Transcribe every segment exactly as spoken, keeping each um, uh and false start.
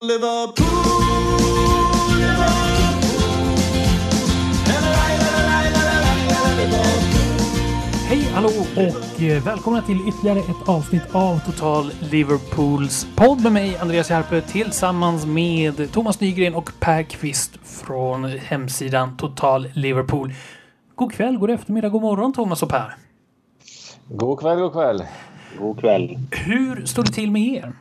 Liverpool, Hej, hallå och välkomna till ytterligare ett avsnitt av Total Liverpools podd med mig, Andreas Järpe, tillsammans med Thomas Nygren och Per Kvist från hemsidan Total Liverpool. God kväll, god eftermiddag, god morgon Thomas och Per. God kväll, god kväll. God kväll. Hur står det till med er?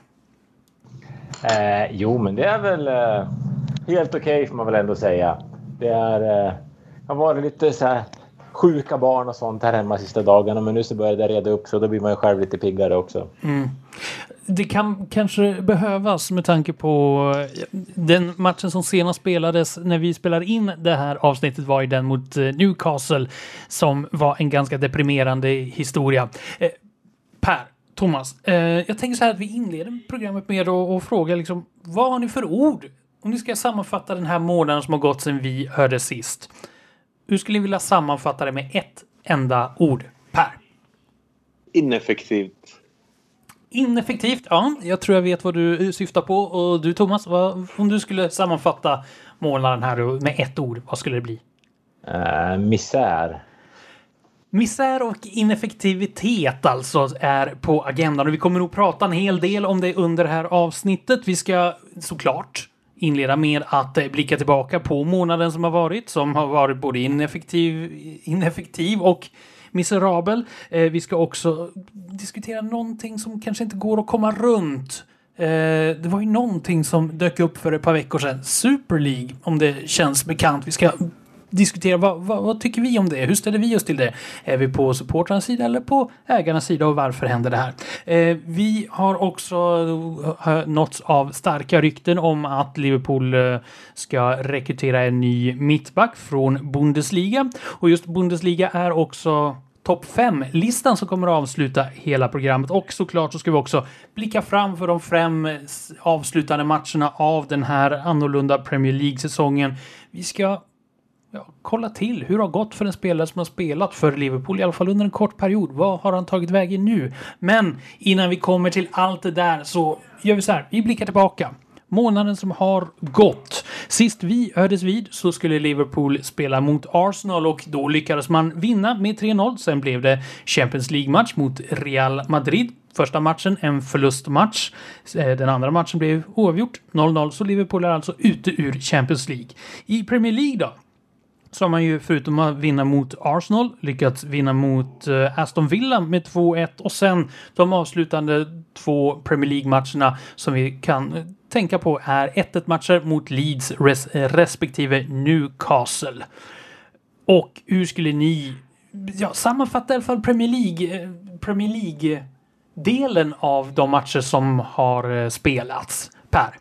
Eh, jo, men det är väl eh, helt okej okay, får man väl ändå säga. Det är, eh, har varit lite så här sjuka barn och sånt här hemma sista dagarna, men nu så börjar det reda upp så då blir man ju själv lite piggare också. Mm. Det kan kanske behövas med tanke på den matchen som senast spelades när vi spelar in det här avsnittet var ju den mot Newcastle som var en ganska deprimerande historia. Eh, Per, Thomas, eh, jag tänker så här att vi inleder programmet med att och fråga liksom, vad har ni för ord? Om ni ska sammanfatta den här månaden som har gått sedan vi hörde sist. Hur skulle ni vilja sammanfatta det med ett enda ord, Per? Ineffektivt. Ineffektivt, ja. Jag tror jag vet vad du syftar på. Och du Thomas, vad, om du skulle sammanfatta månaden här med ett ord, vad skulle det bli? Uh, misär. Misär och ineffektivitet alltså är på agendan. Och vi kommer nog prata en hel del om det under det här avsnittet. Vi ska såklart inleda med att blicka tillbaka på månaden som har varit. Som har varit både ineffektiv, ineffektiv och miserabel. Eh, vi ska också diskutera någonting som kanske inte går att komma runt. Eh, det var ju någonting som dök upp för ett par veckor sedan. Super League, om det känns bekant. Vi ska diskutera vad, vad, vad tycker vi om det? Hur ställer vi oss till det? Är vi på supportrarnas sida eller på ägarnas sida och varför händer det här? Eh, vi har också nåtts av starka rykten om att Liverpool eh, ska rekrytera en ny mittback från Bundesliga. Och just Bundesliga är också topp fem-listan som kommer att avsluta hela programmet. Och såklart så ska vi också blicka fram för de fem avslutande matcherna av den här annorlunda Premier League-säsongen. Vi ska Ja, kolla till hur det har gått för en spelare som har spelat för Liverpool i alla fall under en kort period. Vad har han tagit vägen nu? Men innan vi kommer till allt det där så gör vi så här. Vi blickar tillbaka. Månaden som har gått. Sist vi hördes vid så skulle Liverpool spela mot Arsenal och då lyckades man vinna med tre noll. Sen blev det Champions League-match mot Real Madrid. Första matchen en förlustmatch. Den andra matchen blev oavgjort noll noll så Liverpool är alltså ute ur Champions League. I Premier League då? Så har man ju förutom att vinna mot Arsenal lyckats vinna mot uh, Aston Villa med två ett och sen de avslutande två Premier League-matcherna som vi kan tänka på är ett ett-matcher mot Leeds res- respektive Newcastle. Och hur skulle ni ja, sammanfatta i alla fall Premier League, Premier League-delen av de matcher som har uh, spelats? Per?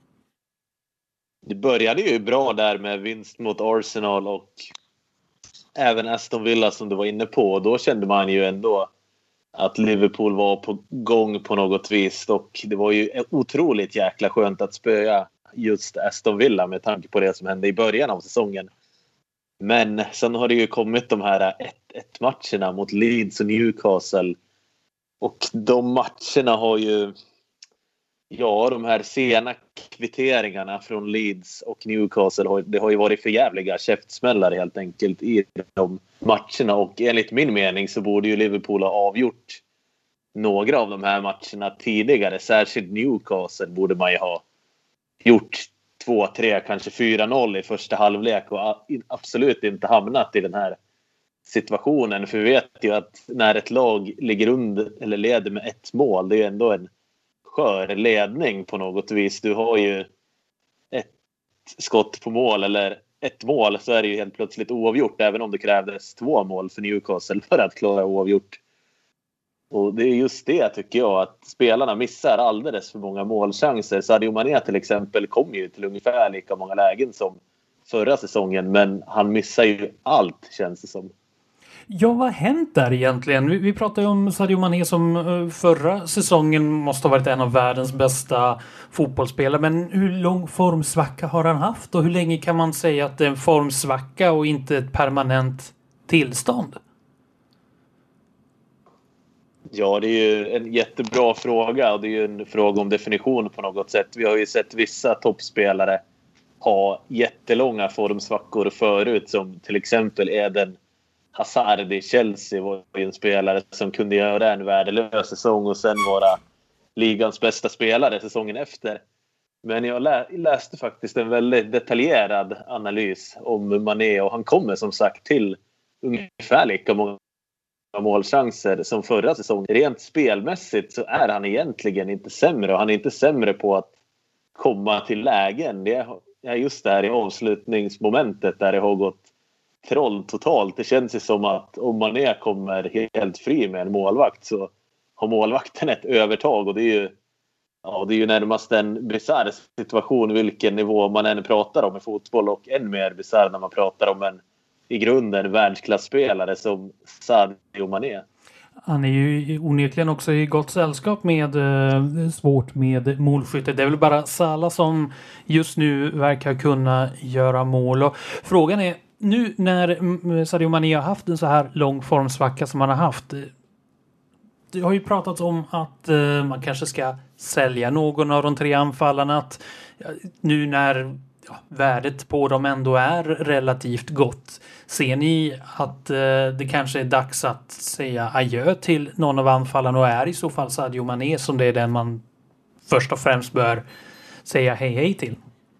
Det började ju bra där med vinst mot Arsenal och även Aston Villa som du var inne på. Och då kände man ju ändå att Liverpool var på gång på något vis. Och det var ju otroligt jäkla skönt att spöa just Aston Villa med tanke på det som hände i början av säsongen. Men sen har det ju kommit de här ett ett-matcherna mot Leeds och Newcastle. Och de matcherna har ju... Ja, de här sena kvitteringarna från Leeds och Newcastle, det har ju varit för jävliga käftsmällar helt enkelt i de matcherna. Och enligt min mening så borde ju Liverpool ha avgjort några av de här matcherna tidigare. Särskilt Newcastle borde man ju ha gjort två tre, kanske fyra noll i första halvlek och absolut inte hamnat i den här situationen. För vi vet ju att när ett lag ligger under eller leder med ett mål, det är ju ändå en skör ledning på något vis. Du har ju ett skott på mål eller ett mål så är det ju helt plötsligt oavgjort även om det krävdes två mål för Newcastle för att klara oavgjort. Och det är just det tycker jag att spelarna missar alldeles för många målchanser. Sadio Mané till exempel kom ju till ungefär lika många lägen som förra säsongen men han missar ju allt känns det som. Ja, vad har hänt där egentligen? Vi, vi pratade ju om Sadio Mané som uh, förra säsongen måste ha varit en av världens bästa fotbollsspelare. Men hur lång formsvacka har han haft? Och hur länge kan man säga att det är en formsvacka och inte ett permanent tillstånd? Ja, det är ju en jättebra fråga och det är ju en fråga om definition på något sätt. Vi har ju sett vissa toppspelare ha jättelånga formsvackor förut, som till exempel Eden Hazard i Chelsea var en spelare som kunde göra en värdelös säsong och sen vara ligans bästa spelare säsongen efter. Men jag lä- läste faktiskt en väldigt detaljerad analys om Mané och han kommer som sagt till ungefär lika många målchanser som förra säsongen. Rent spelmässigt så är han egentligen inte sämre och han är inte sämre på att komma till lägen. Det är just där i avslutningsmomentet där det har gått troll totalt. Det känns ju som att om Mané kommer helt fri med en målvakt så har målvakten ett övertag och det är ju, ja, det är ju närmast en bizarr situation vilken nivå man än pratar om i fotboll och än mer bizarr när man pratar om en i grunden världsklasspelare som Sadio Mané. Han är ju onekligen också i gott sällskap med eh, svårt med målskytte. Det är väl bara Salah som just nu verkar kunna göra mål. Och frågan är, nu när Sadio Mané har haft en så här lång formsvacka som han har haft. Det har ju pratats om att eh, man kanske ska sälja någon av de tre anfallarna. Att, ja, nu när ja, värdet på dem ändå är relativt gott. Ser ni att eh, det kanske är dags att säga adjö till någon av anfallarna och är i så fall Sadio Mané som det är den man först och främst bör säga hej hej till?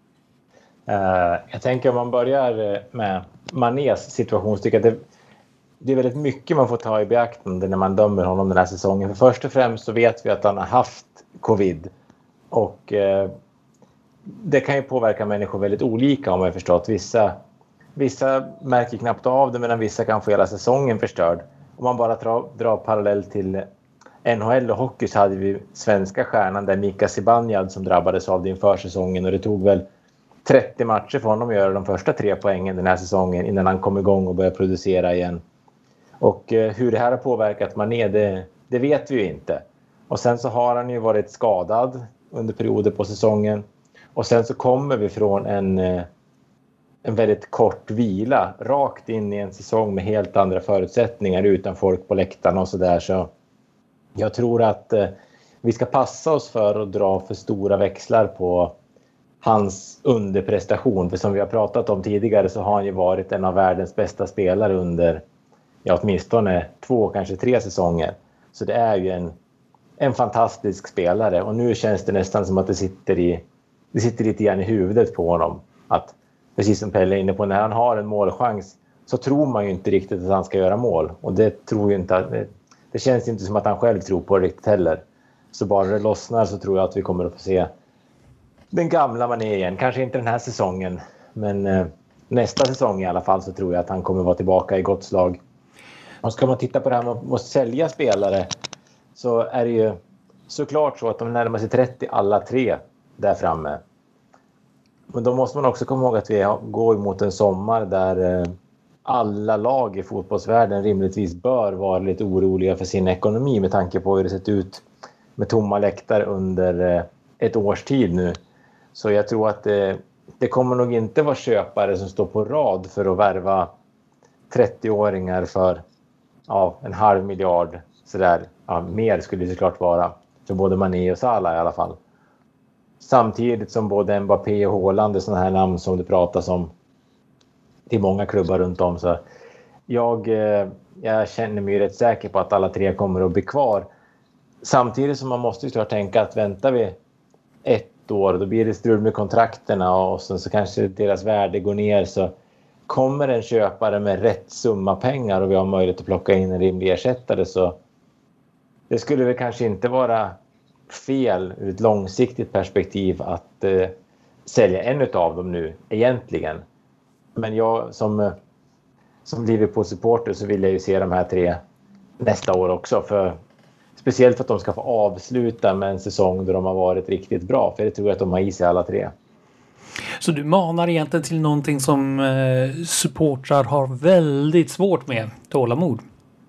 Uh, jag tänker om man börjar med Manés situation, tycker jag att det, det är väldigt mycket man får ta i beaktande när man dömer honom den här säsongen. För först och främst så vet vi att han har haft covid och uh, det kan ju påverka människor väldigt olika, om jag förstått. Vissa, vissa märker knappt av det medan vissa kan få hela säsongen förstörd. Om man bara drar, drar parallell till N H L och hockey så hade vi svenska stjärnan där Mika Zibanejad som drabbades av det inför säsongen och det tog väl trettio matcher för honom att göra de första tre poängen den här säsongen innan han kom igång och började producera igen. Och eh, hur det här har påverkat Mané, det, det vet vi ju inte. Och sen så har han ju varit skadad under perioder på säsongen. Och sen så kommer vi från en, eh, en väldigt kort vila rakt in i en säsong med helt andra förutsättningar utan folk på läktarna och sådär. Så jag tror att eh, vi ska passa oss för att dra för stora växlar på hans underprestation. För som vi har pratat om tidigare så har han ju varit en av världens bästa spelare under ja, åtminstone två, kanske tre säsonger. Så det är ju en, en fantastisk spelare. Och nu känns det nästan som att det sitter, i, det sitter lite grann i huvudet på honom. Att precis som Pelle är inne på, när han har en målchans så tror man ju inte riktigt att han ska göra mål. Och det tror ju inte, det, det känns inte som att han själv tror på det riktigt heller. Så bara det lossnar så tror jag att vi kommer att få se den gamla Mané igen. Kanske inte den här säsongen, men eh, nästa säsong i alla fall så tror jag att han kommer vara tillbaka i gott slag. Och ska man titta på det här med att sälja spelare så är det ju såklart så att de närmar sig trettio alla tre där framme. Men då måste man också komma ihåg att vi går mot en sommar där eh, alla lag i fotbollsvärlden rimligtvis bör vara lite oroliga för sin ekonomi med tanke på hur det sett ut med tomma läktare under eh, ett års tid nu. Så jag tror att det, det kommer nog inte vara köpare som står på rad för att värva trettio-åringar för ja, en halv miljard. Sådär. Ja, mer skulle det såklart vara för både Mané och Salah i alla fall. Samtidigt som både Mbappé och Haaland är sådana här namn som det pratas om till många klubbar runt om. Så jag, jag känner mig rätt säker på att alla tre kommer att bli kvar. Samtidigt som man måste ju klart tänka att väntar vi ett år, då blir det strul med kontrakterna och sen så kanske deras värde går ner, så kommer en köpare med rätt summa pengar och vi har möjlighet att plocka in en rimlig ersättare, så det skulle väl kanske inte vara fel ur ett långsiktigt perspektiv att eh, sälja en av dem nu egentligen. Men jag som, som Liverpool-supporter så vill jag ju se de här tre nästa år också, för speciellt för att de ska få avsluta med en säsong där de har varit riktigt bra. För det tror jag att de har i sig alla tre. Så du manar egentligen till någonting som eh, supportrar har väldigt svårt med, tålamod?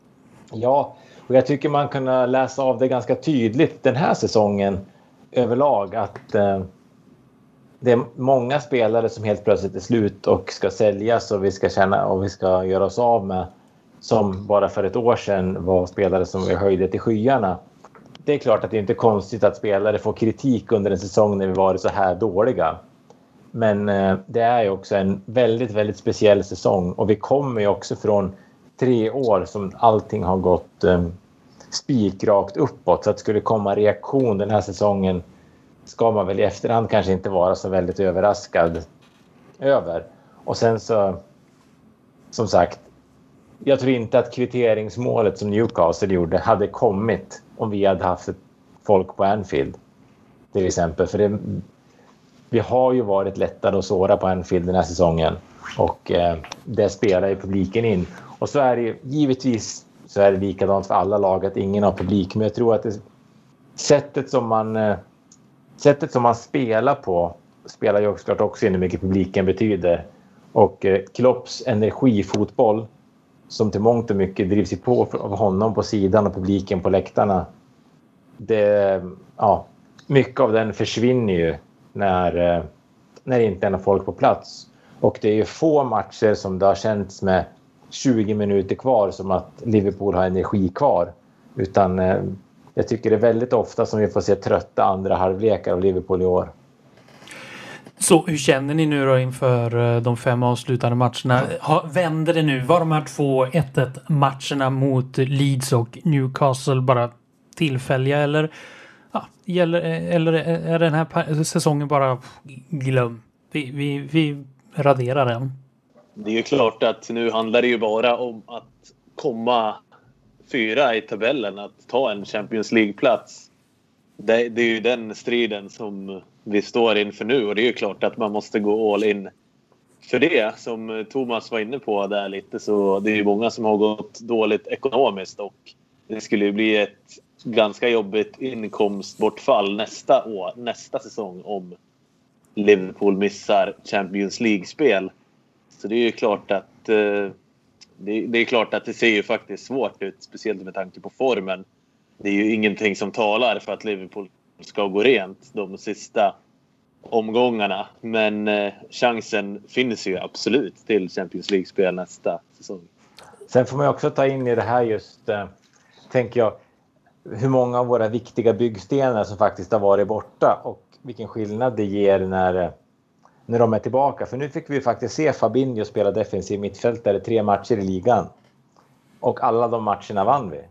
Ja, och jag tycker man kan läsa av det ganska tydligt den här säsongen överlag. Att eh, det är många spelare som helt plötsligt är slut och ska säljas och vi ska känna och vi ska göra oss av med som bara för ett år sedan var spelare som vi höjde till skyarna. Det är klart att det inte är konstigt att spelare får kritik under en säsong när vi varit så här dåliga. Men eh, det är ju också en väldigt, väldigt speciell säsong. Och vi kommer ju också från tre år som allting har gått eh, spikrakt uppåt. Så att skulle komma reaktion den här säsongen ska man väl i efterhand kanske inte vara så väldigt överraskad över. Och sen så, som sagt, jag tror inte att kvitteringsmålet som Newcastle gjorde hade kommit om vi hade haft folk på Anfield. Till exempel. För det, vi har ju varit lättare att såra på Anfield den här säsongen. Och eh, det spelar ju publiken in. Och så är det ju, givetvis så är det likadant för alla lag att ingen har publik. Men jag tror att det, sättet som man eh, sättet som man spelar på spelar ju också, också in hur mycket publiken betyder. Och eh, Klopps energifotboll som till mångt och mycket drivs på av honom på sidan och publiken på läktarna. Det, ja, mycket av den försvinner ju när, eh, när det inte är någon folk på plats. Och det är ju få matcher som det har känts med tjugo minuter kvar som att Liverpool har energi kvar. Utan eh, jag tycker det är väldigt ofta som vi får se trötta andra halvlekar av Liverpool i år. Så hur känner ni nu då inför de fem avslutande matcherna? Ha, vänder det nu? Var de här två ett ett matcherna mot Leeds och Newcastle bara tillfälliga? Eller, ja, gäller, eller är den här säsongen bara glöm? Vi, vi, vi raderar den. Det är ju klart att nu handlar det ju bara om att komma fyra i tabellen. Att ta en Champions League-plats. Det, det är ju den striden som vi står inför nu. Och det är ju klart att man måste gå all in för det. Som Thomas var inne på där lite. Så det är ju många som har gått dåligt ekonomiskt. Och det skulle ju bli ett ganska jobbigt inkomstbortfall nästa år. Nästa säsong om Liverpool missar Champions League-spel. Så det är ju klart att eh, det, det är klart att det ser ju faktiskt svårt ut. Speciellt med tanke på formen. Det är ju ingenting som talar för att Liverpool ska gå rent de sista omgångarna. Men eh, chansen finns ju absolut till Champions League-spel nästa säsong. Sen får man också ta in i det här just, eh, tänker jag, hur många av våra viktiga byggstenar som faktiskt har varit borta. Och vilken skillnad det ger när, när de är tillbaka. För nu fick vi faktiskt se Fabinho spela defensiv mittfältare tre matcher i ligan. Och alla de matcherna vann vi.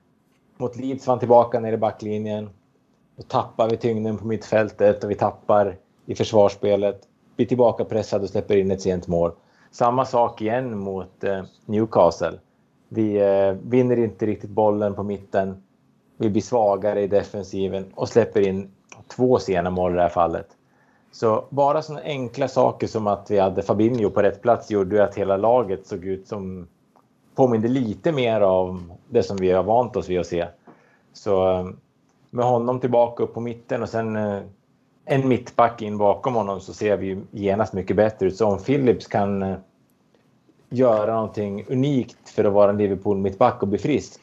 Mot Leeds var han tillbaka ner i backlinjen. Då tappar vi tyngden på mittfältet och vi tappar i försvarsspelet. Vi är tillbaka pressade och släpper in ett sent mål. Samma sak igen mot eh, Newcastle. Vi eh, vinner inte riktigt bollen på mitten. Vi blir svagare i defensiven och släpper in två sena mål i det här fallet. Så bara sådana enkla saker som att vi hade Fabinho på rätt plats gjorde att hela laget såg ut som påminner lite mer av det som vi har vant oss vid att se. Så med honom tillbaka upp på mitten och sen en mittback in bakom honom så ser vi genast mycket bättre ut. Så om Phillips kan göra någonting unikt för att vara en Liverpool mittback och bli frisk,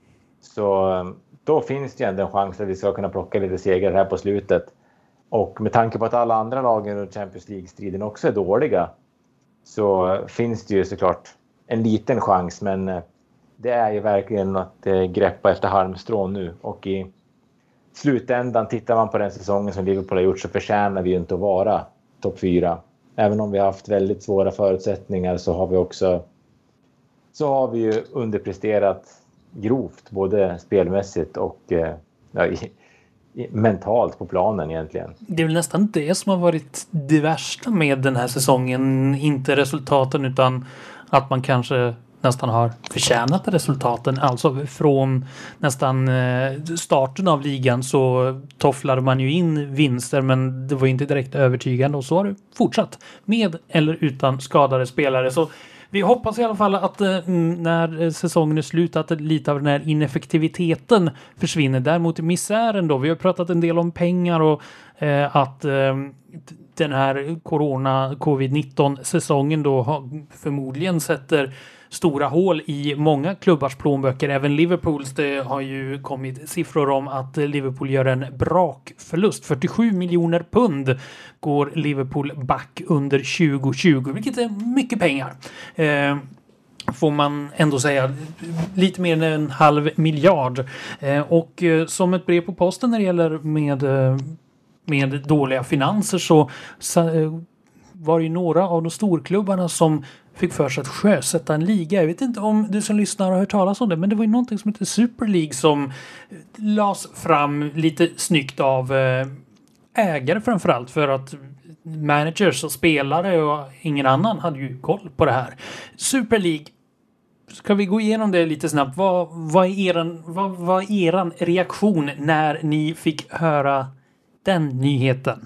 så då finns det ändå en chans att vi ska kunna plocka lite segrar här på slutet. Och med tanke på att alla andra lagen och Champions League-striden också är dåliga, så finns det ju såklart en liten chans, men det är ju verkligen att greppa efter halmstrån nu. Och i slutändan, tittar man på den säsongen som Liverpool har gjort, så förtjänar vi ju inte att vara topp fyra. Även om vi har haft väldigt svåra förutsättningar så har vi också så har vi ju underpresterat grovt, både spelmässigt och ja, i, i, mentalt på planen egentligen. Det är väl nästan det som har varit det värsta med den här säsongen. Inte resultaten, utan att man kanske nästan har förtjänat resultaten. Alltså från nästan starten av ligan så tofflade man ju in vinster, men det var inte direkt övertygande, och så har det fortsatt med eller utan skadade spelare. Så vi hoppas i alla fall att när säsongen är slut att lite av den här ineffektiviteten försvinner. Däremot misären då, vi har pratat en del om pengar och eh, att eh, den här corona covid nitton säsongen då har, förmodligen sätter stora hål i många klubbars plånböcker. Även Liverpools, det har ju kommit siffror om att Liverpool gör en brakförlust. fyrtiosju miljoner pund går Liverpool back under tjugo tjugo, vilket är mycket pengar. Eh, får man ändå säga, lite mer än en halv miljard. Eh, och eh, som ett brev på posten när det gäller med, eh, med dåliga finanser så, så eh, var det ju några av de storklubbarna som fick för sig att sjösätta en liga. Jag vet inte om du som lyssnar har hört talas om det, men det var ju någonting som heter Super League som lades fram lite snyggt av eh, ägare framförallt, för att managers och spelare och ingen annan hade ju koll på det här. Super League, ska vi gå igenom det lite snabbt? Vad, vad, är eran, vad var eran reaktion när ni fick höra den nyheten?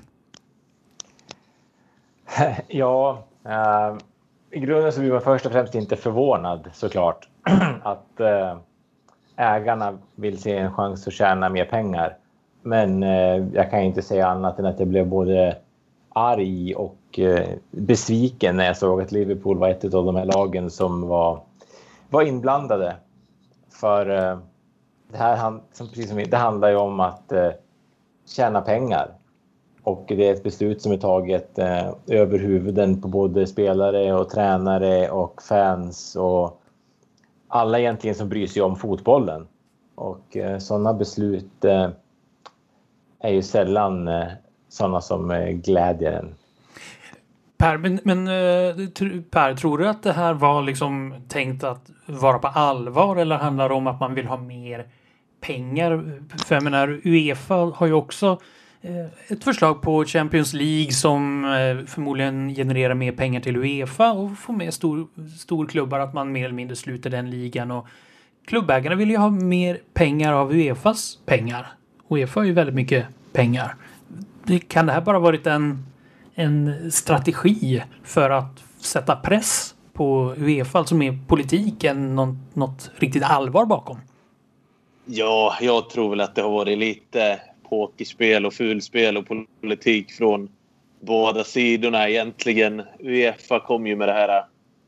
Ja, äh, i grunden så blir man först och främst inte förvånad såklart att äh, ägarna vill se en chans att tjäna mer pengar. Men äh, jag kan inte säga annat än att jag blev både arg och äh, besviken när jag såg att Liverpool var ett av de här lagen som var, var inblandade. För äh, det här som, precis som, det handlar ju om att äh, tjäna pengar. Och det är ett beslut som är taget eh, över huvuden på både spelare och tränare och fans och alla egentligen som bryr sig om fotbollen. Och eh, sådana beslut eh, är ju sällan eh, sådana som eh, glädjer en. Per, men, men Per, tror du att det här var liksom tänkt att vara på allvar, eller handlar det om att man vill ha mer pengar? För jag menar, UEFA har ju också ett förslag på Champions League som förmodligen genererar mer pengar till UEFA och får med stor, storklubbar att man mer eller mindre sluter den ligan, och klubbägarna vill ju ha mer pengar av UEFAs pengar. UEFA har ju väldigt mycket pengar. Kan det här bara varit en, en strategi för att sätta press på UEFA, alltså med politiken, något, något riktigt allvar bakom? Ja, jag tror väl att det har varit lite pokerspel och fulspel och politik från båda sidorna egentligen. UEFA kom ju med det här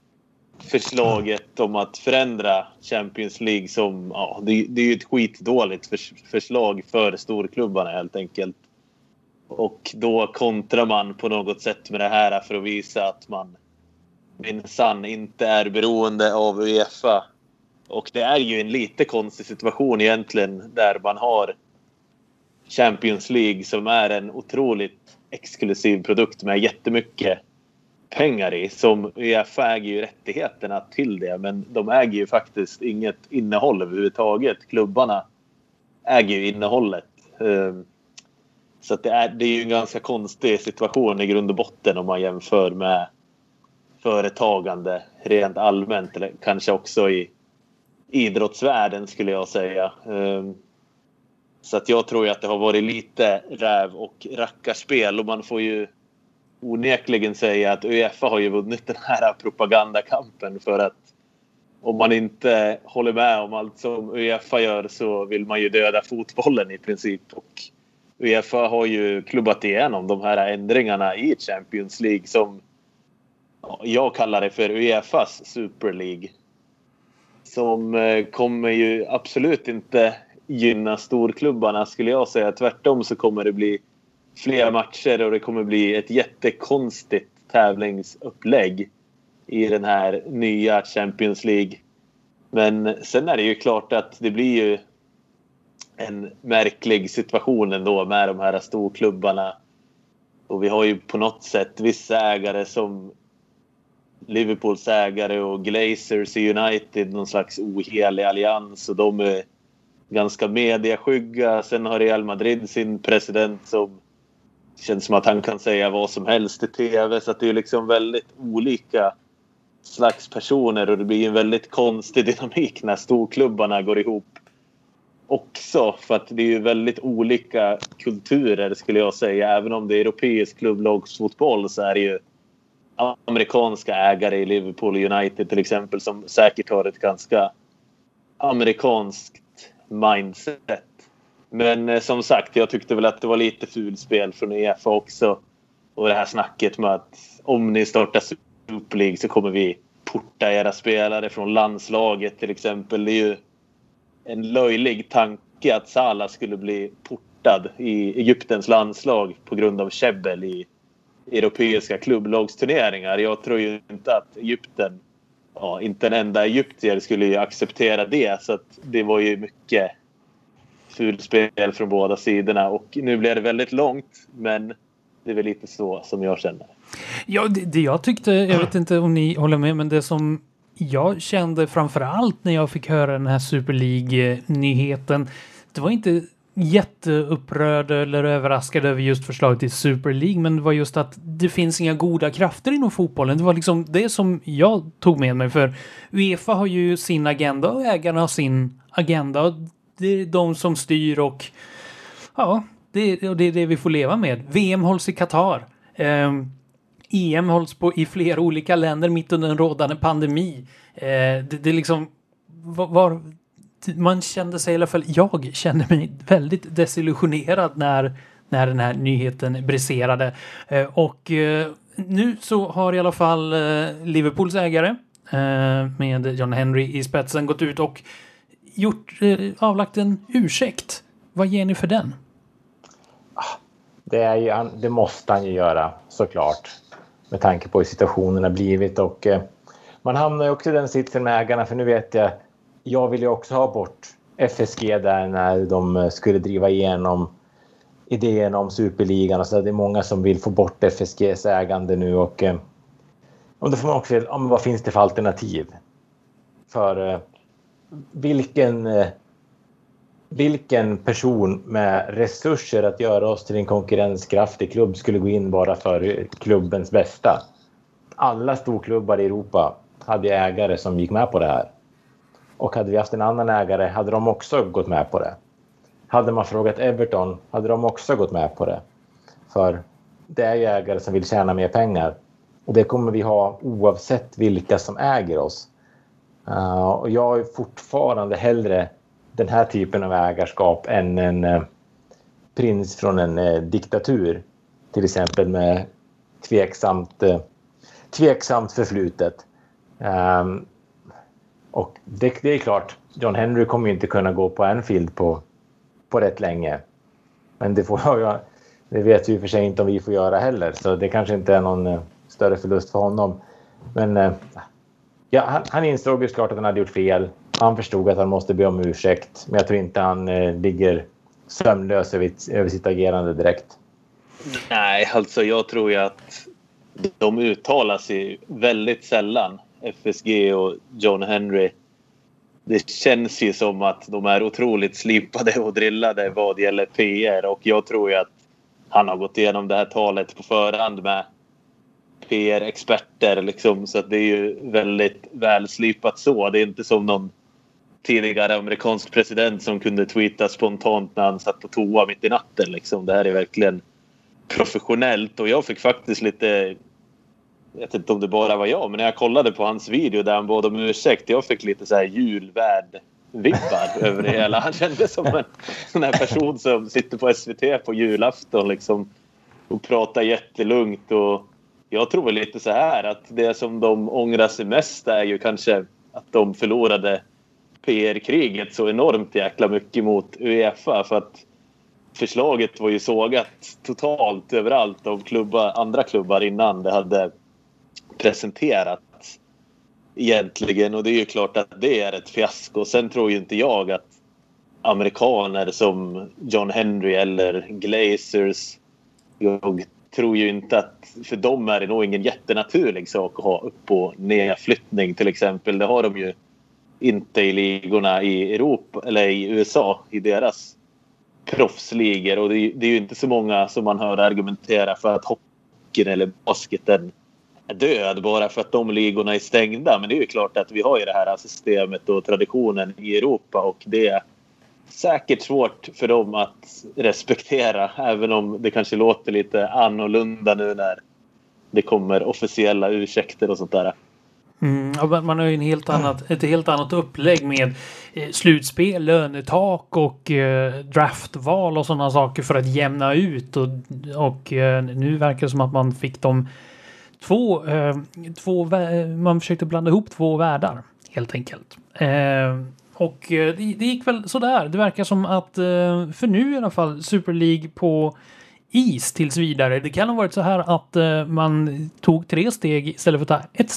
förslaget om att förändra Champions League som, ja, det, det är ju ett skitdåligt förs- förslag för storklubbarna helt enkelt. Och då kontrar man på något sätt med det här för att visa att man minsann inte är beroende av UEFA. Och det är ju en lite konstig situation egentligen, där man har Champions League som är en otroligt exklusiv produkt med jättemycket pengar i. Som UEFA äger ju rättigheterna till det, men de äger ju faktiskt inget innehåll överhuvudtaget. Klubbarna äger ju innehållet. Så att det, är, det är ju en ganska konstig situation i grund och botten om man jämför med företagande rent allmänt, eller kanske också i idrottsvärlden skulle jag säga. Så att jag tror ju att det har varit lite räv och rackarspel, och man får ju onekligen säga att UEFA har ju vunnit den här propagandakampen, för att om man inte håller med om allt som UEFA gör så vill man ju döda fotbollen i princip. Och UEFA har ju klubbat igenom de här ändringarna i Champions League som jag kallar det för UEFAs Super League, som kommer ju absolut inte gynna storklubbarna skulle jag säga. Tvärtom så kommer det bli fler matcher och det kommer bli ett jättekonstigt tävlingsupplägg i den här nya Champions League. Men sen är det ju klart att det blir ju en märklig situation ändå med de här storklubbarna. Och vi har ju på något sätt vissa ägare som Liverpools ägare och Glazers i United, någon slags ohelig allians, och de är ganska mediaskygga. Sen har Real Madrid sin president som känns som att han kan säga vad som helst i tv, så att det är liksom väldigt olika slags personer, och det blir en väldigt konstig dynamik när storklubbarna går ihop också, för att det är ju väldigt olika kulturer skulle jag säga. Även om det är europeisk klubblagsfotboll så är det ju amerikanska ägare i Liverpool och United till exempel som säkert har ett ganska amerikanskt mindset. Men eh, som sagt, jag tyckte väl att det var lite fulspel från UEFA också. Och det här snacket med att om ni startar Super League så kommer vi porta era spelare från landslaget till exempel. Det är ju en löjlig tanke att Salah skulle bli portad i Egyptens landslag på grund av käbbel i europeiska klubblagsturneringar. Jag tror ju inte att Egypten ja, inte en enda egyptier skulle ju acceptera det. Så att det var ju mycket fulspel från båda sidorna. Och nu blev det väldigt långt, men det är väl lite så som jag känner. Ja, det, det jag tyckte, jag vet inte om ni håller med, men det som jag kände framförallt när jag fick höra den här Super League-nyheten, det var inte jätteupprörd eller överraskad över just förslaget till Super League, men det var just att det finns inga goda krafter inom fotbollen. Det var liksom det som jag tog med mig, för UEFA har ju sin agenda och ägarna har sin agenda. Det är de som styr och ja, det, och det är det vi får leva med. V M hålls i Qatar. Um, E M hålls på i flera olika länder mitt under en rådande pandemi. Eh, det, det är liksom var, var, man kände sig, i alla fall jag kände mig väldigt desillusionerad när, när den här nyheten briserade. Eh, och eh, nu så har i alla fall eh, Liverpools ägare eh, med John Henry i spetsen gått ut och gjort, eh, avlagt en ursäkt. Vad ger ni för den? Det, är ju, det måste han ju göra, såklart. Med tanke på hur situationen har blivit. Och eh, man hamnar ju också i den sitsen med ägarna. För nu vet jag, jag vill ju också ha bort F S G där när de skulle driva igenom idén om Superligan. Och så det är många som vill få bort F S G:s ägande nu. Och, eh, och då får man också veta, ja, vad finns det för alternativ? För eh, vilken... Eh, Vilken person med resurser att göra oss till en konkurrenskraftig klubb skulle gå in bara för klubbens bästa? Alla storklubbar i Europa hade ägare som gick med på det här. Och hade vi haft en annan ägare hade de också gått med på det. Hade man frågat Everton hade de också gått med på det. För det är ju ägare som vill tjäna mer pengar. Och det kommer vi ha oavsett vilka som äger oss. Uh, och jag är fortfarande hellre den här typen av ägarskap än en eh, prins från en eh, diktatur. Till exempel med tveksamt, eh, tveksamt förflutet. Um, och det, det är klart, John Henry kommer ju inte kunna gå på Anfield på, på rätt länge. Men det, får jag, det vet vi ju för sig inte om vi får göra heller. Så det kanske inte är någon eh, större förlust för honom. Men eh, ja, han, han insåg ju klart att han hade gjort fel. Han förstod att han måste be om ursäkt. Men jag tror inte han eh, ligger sömnlös över, över sitt agerande direkt. Nej, alltså jag tror ju att de uttalar sig väldigt sällan. F S G och John Henry. Det känns ju som att de är otroligt slipade och drillade vad gäller P R. Och jag tror ju att han har gått igenom det här talet på förhand med P R-experter. Liksom, så att det är ju väldigt välslipat så. Det är inte som någon tidigare amerikansk president som kunde tweeta spontant när han satt på toa mitt i natten. Liksom. Det här är verkligen professionellt. Och jag fick faktiskt lite... Jag vet inte om det bara var jag, men när jag kollade på hans video där han bad om ursäkt, jag fick lite så här julvärd-vibbar över det hela. Han kände som en sån här person som sitter på S V T på julafton liksom, och pratar jättelugnt. Och jag tror väl lite så här att det som de ångrar sig mest är ju kanske att de förlorade P R-kriget så enormt jäkla mycket mot UEFA, för att förslaget var ju sågat totalt överallt av klubbar, andra klubbar innan det hade presenterats egentligen, och det är ju klart att det är ett fiasko. Sen tror ju inte jag att amerikaner som John Henry eller Glazers, jag tror ju inte att för dem är det nog ingen jättenaturlig sak att ha upp- och nedflyttning till exempel. Det har de ju inte i ligorna i Europa eller i U S A i deras proffsligor, och det är, det är ju inte så många som man hör argumentera för att hockeyn eller basketen är död bara för att de ligorna är stängda. Men det är ju klart att vi har ju det här systemet och traditionen i Europa, och det är säkert svårt för dem att respektera, även om det kanske låter lite annorlunda nu när det kommer officiella ursäkter och sånt där. Mm, man har ju en helt annat, ett helt annat upplägg med eh, slutspel, lönetak och eh, draftval och sådana saker för att jämna ut, och, och eh, nu verkar det som att man fick de två, eh, två man försökte blanda ihop två världar helt enkelt. Eh, och eh, det, det gick väl sådär. Det verkar som att eh, för nu i alla fall Super League på is tills vidare. Det kan ha varit så här att eh, man tog tre steg istället för att ta ett steg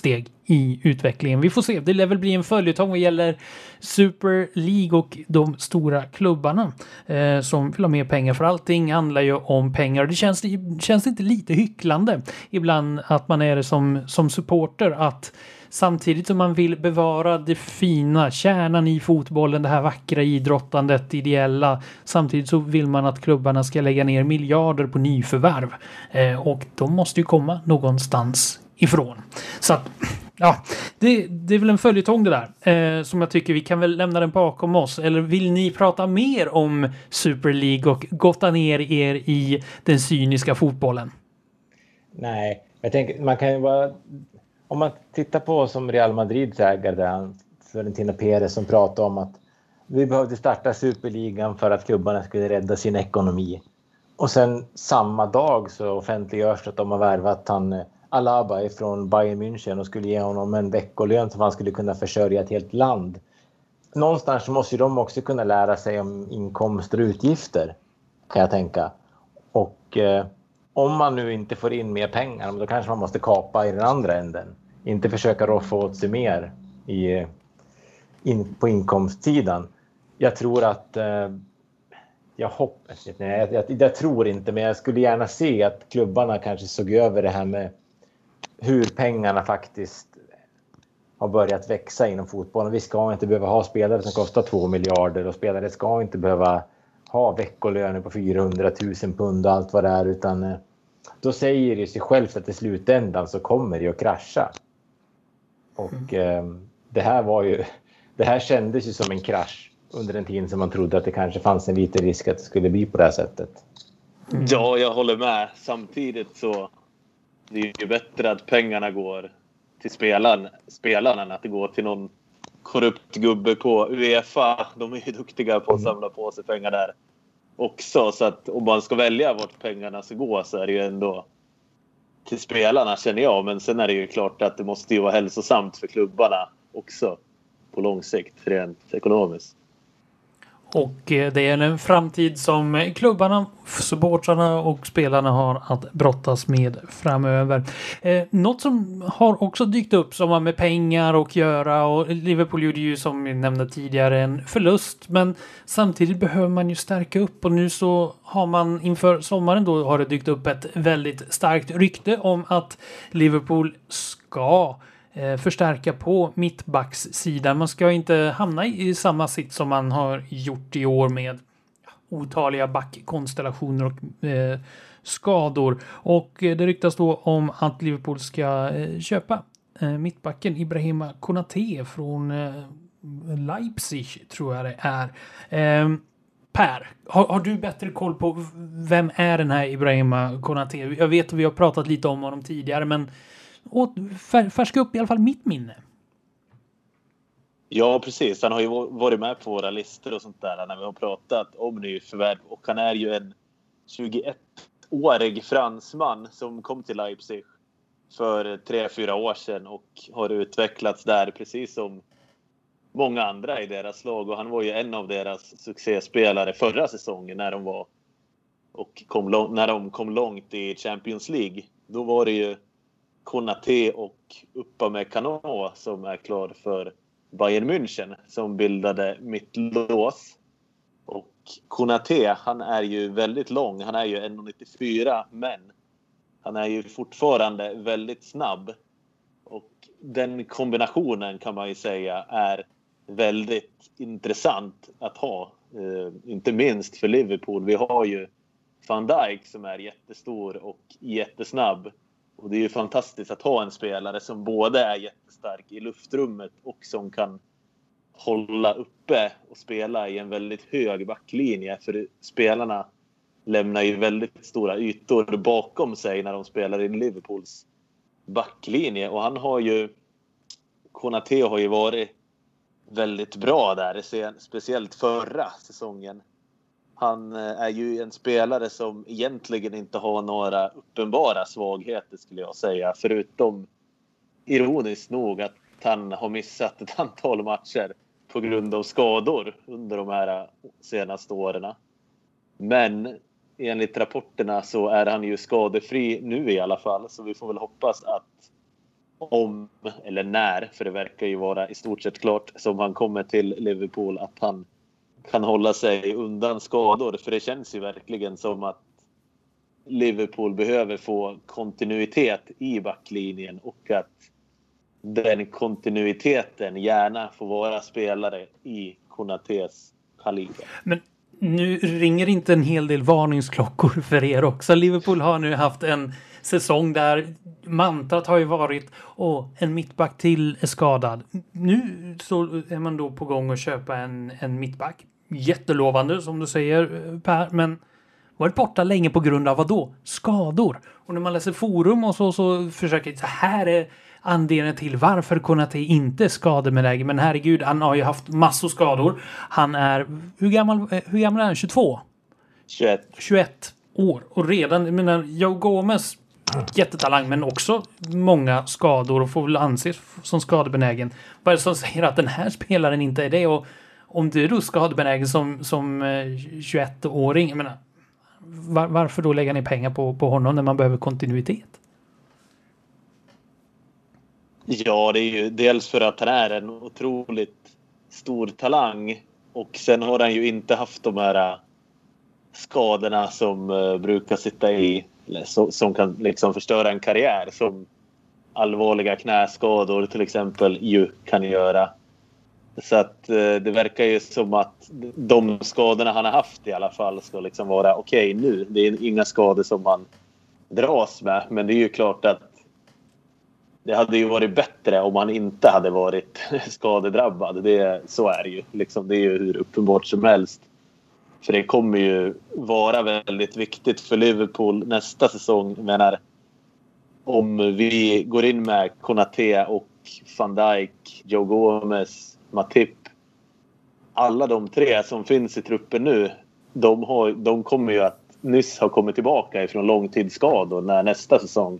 i utvecklingen. Vi får se. Det lär väl bli en följetong vad gäller Super League och de stora klubbarna eh, som vill ha mer pengar, för allting handlar ju om pengar. Och det känns, det känns inte lite hycklande ibland att man är det som, som supporter, att samtidigt som man vill bevara det fina, kärnan i fotbollen, det här vackra idrottandet, ideella, samtidigt så vill man att klubbarna ska lägga ner miljarder på nyförvärv. Eh, och de måste ju komma någonstans ifrån. Så att, ja, det, det är väl en följetong det där. Eh, som jag tycker vi kan väl lämna den bakom oss. Eller vill ni prata mer om Super League och gotta ner er i den cyniska fotbollen? Nej, jag tänker man kan ju bara... Om man tittar på som Real Madrids ägare där, Florentino Perez, som pratade om att vi behövde starta Superligan för att klubbarna skulle rädda sin ekonomi. Och sen samma dag så offentliggörs att de har värvat han Alaba från Bayern München och skulle ge honom en veckolön som han skulle kunna försörja ett helt land. Någonstans måste ju de också kunna lära sig om inkomster och utgifter, kan jag tänka. Och eh, om man nu inte får in mer pengar, då kanske man måste kapa i den andra änden. Inte försöka roffa åt sig mer i, in, på inkomstsidan. Jag tror att... Eh, jag hoppas... Nej, jag, jag, jag tror inte, men jag skulle gärna se att klubbarna kanske såg över det här med hur pengarna faktiskt har börjat växa inom fotbollen. Vi ska inte behöva ha spelare som kostar två miljarder och spelare ska inte behöva ha veckolöner på fyrahundratusen pund och allt vad det är, utan eh, då säger det sig självt att i slutändan så kommer det att krascha. Och eh, det här var ju, det här kändes ju som en krasch under den tiden som man trodde att det kanske fanns en liten risk att det skulle bli på det här sättet. Mm. Ja, jag håller med. Samtidigt så det är ju bättre att pengarna går till spelaren, spelarna än att det går till någon korrupt gubbe på UEFA. De är ju duktiga på att samla på sig pengar där också. Så att om man ska välja vart pengarna ska gå så är det ju ändå till spelarna, känner jag. Men sen är det ju klart att det måste ju vara hälsosamt för klubbarna också på lång sikt, rent ekonomiskt. Och det är en framtid som klubbarna, supportrarna och spelarna har att brottas med framöver. Eh, något som har också dykt upp som har med pengar och göra, och Liverpool gjorde ju som vi nämnde tidigare en förlust, men samtidigt behöver man ju stärka upp, och nu så har man inför sommaren då har det dykt upp ett väldigt starkt rykte om att Liverpool ska förstärka på mittbackssidan. Man ska inte hamna i samma sitt som man har gjort i år med otaliga backkonstellationer och eh, skador. Och det ryktas då om att Liverpool ska eh, köpa eh, mittbacken Ibrahima Konaté från eh, Leipzig, tror jag det är. Eh, Per, har, har du bättre koll på vem är den här Ibrahima Konaté? Jag vet att vi har pratat lite om honom tidigare, men och färska upp i alla fall mitt minne. Ja, precis. Han har ju varit med på våra listor och sånt där när vi har pratat om nyförvärv. Och han är ju en tjugoettårig fransman som kom till Leipzig för tre, fyra år sedan och har utvecklats där precis som många andra i deras lag. Och han var ju en av deras succéspelare förra säsongen när de var och kom långt, när de kom långt i Champions League. Då var det ju Konaté och Upamecano som är klar för Bayern München som bildade mittlås. Och Konaté, han är ju väldigt lång. Han är ju ett komma nittiofyra, men han är ju fortfarande väldigt snabb. Och den kombinationen kan man ju säga är väldigt intressant att ha. Eh, inte minst för Liverpool. Vi har ju Van Dijk som är jättestor och jättesnabb. Och det är ju fantastiskt att ha en spelare som både är jättestark i luftrummet och som kan hålla uppe och spela i en väldigt hög backlinje. För spelarna lämnar ju väldigt stora ytor bakom sig när de spelar i Liverpools backlinje. Och han har ju, Konaté har ju varit väldigt bra där, speciellt förra säsongen. Han är ju en spelare som egentligen inte har några uppenbara svagheter, skulle jag säga. Förutom, ironiskt nog, att han har missat ett antal matcher på grund av skador under de här senaste åren. Men enligt rapporterna så är han ju skadefri nu i alla fall. Så vi får väl hoppas att om, eller när, för det verkar ju vara i stort sett klart som han kommer till Liverpool, att han kan hålla sig undan skador. För det känns ju verkligen som att Liverpool behöver få kontinuitet i backlinjen, och att den kontinuiteten gärna får vara spelare i Konatés kaliber. Men nu ringer inte en hel del varningsklockor för er också. Liverpool har nu haft en säsong där mantrat har ju varit och en mittback till är skadad. Nu så är man då på gång att köpa en, en mittback. Jättelovande som du säger, Per, men varit borta länge på grund av vad då? Skador. Och när man läser forum och så, så försöker så här är anledningen till varför Konaté inte är skadebenägen. Men herregud, han har ju haft massor skador. Han är, hur gammal, hur gammal är han? tjugotvå? tjugoett. tjugoett år. Och redan, jag menar, Joe Gomez, jättetalang, men också många skador och får väl anses som skadebenägen. Vad är det som säger att den här spelaren inte är det? Och om du är då skadebenägen som, som tjugoett-åring, jag menar, var, varför då lägga ner pengar på, på honom när man behöver kontinuitet? Ja, det är ju dels för att han är en otroligt stor talang, och sen har han ju inte haft de här skadorna som uh, brukar sitta i, eller so, som kan liksom förstöra en karriär, som allvarliga knäskador till exempel ju kan göra. Så att uh, det verkar ju som att de skadorna han har haft i alla fall ska liksom vara okej okay nu. Det är inga skador som han dras med, men det är ju klart att det hade ju varit bättre om han inte hade varit skadedrabbad. Det, så är det ju. Liksom, det är ju hur uppenbart som helst. För det kommer ju vara väldigt viktigt för Liverpool nästa säsong. Jag menar, om vi går in med Konaté och Van Dijk, Joe Gomez, Matip. Alla de tre som finns i truppen nu, de, har, de kommer ju att nyss ha kommit tillbaka ifrån långtidsskador när nästa säsong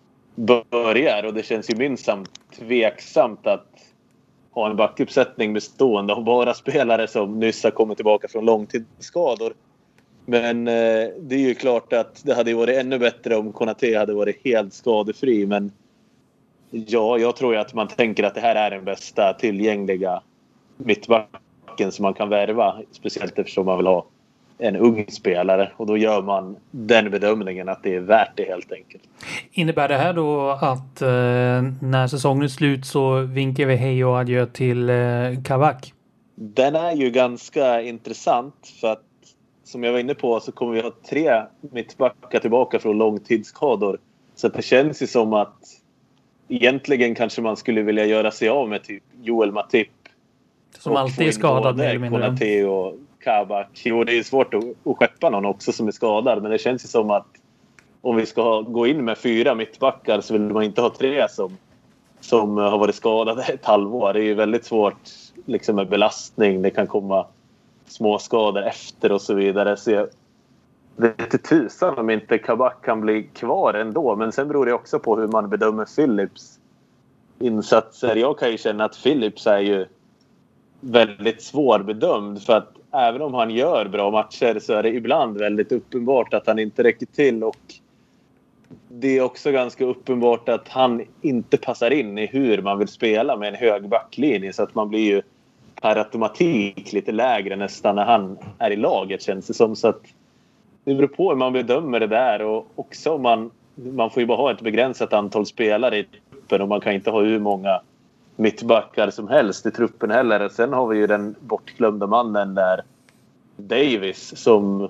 börjar, och det känns ju minst samt tveksamt att ha en backuppsättning bestående av bara spelare som nyss har kommit tillbaka från långtidsskador. Men eh, det är ju klart att det hade varit ännu bättre om Konaté hade varit helt skadefri, men ja, jag tror ju att man tänker att det här är den bästa tillgängliga mittbacken som man kan värva, speciellt eftersom man vill ha en ung spelare, och då gör man den bedömningen att det är värt det helt enkelt. Innebär det här då att eh, när säsongen är slut så vinkar vi hej och adjö till eh, Kabak? Den är ju ganska intressant, för att som jag var inne på så kommer vi ha tre mittbackar tillbaka från långtidsskador, så att det känns ju som att egentligen kanske man skulle vilja göra sig av med typ Joel Matip, som alltid är skadad mer eller mindre. Konaté och Kabak. Jo, det är svårt att, att skeppa någon också som är skadad, men det känns ju som att om vi ska ha, gå in med fyra mittbackar så vill man inte ha tre som, som har varit skadade ett halvår. Det är ju väldigt svårt liksom med belastning. Det kan komma små skador efter och så vidare. Så jag vet inte tusan om inte Kabak kan bli kvar ändå, men sen beror det också på hur man bedömer Phillips insatser. Jag kan ju känna att Phillips är ju väldigt svårbedömd, för att även om han gör bra matcher så är det ibland väldigt uppenbart att han inte räcker till, och det är också ganska uppenbart att han inte passar in i hur man vill spela med en hög backlinje, så att man blir ju per automatik lite lägre nästan när han är i laget, känns det som. Så att det beror på hur man bedömer det där, och också man, man får ju bara ha ett begränsat antal spelare i truppen, och man kan inte ha hur många mittbackar som helst i truppen heller. Sen har vi ju den bortglömda mannen där, Davis, som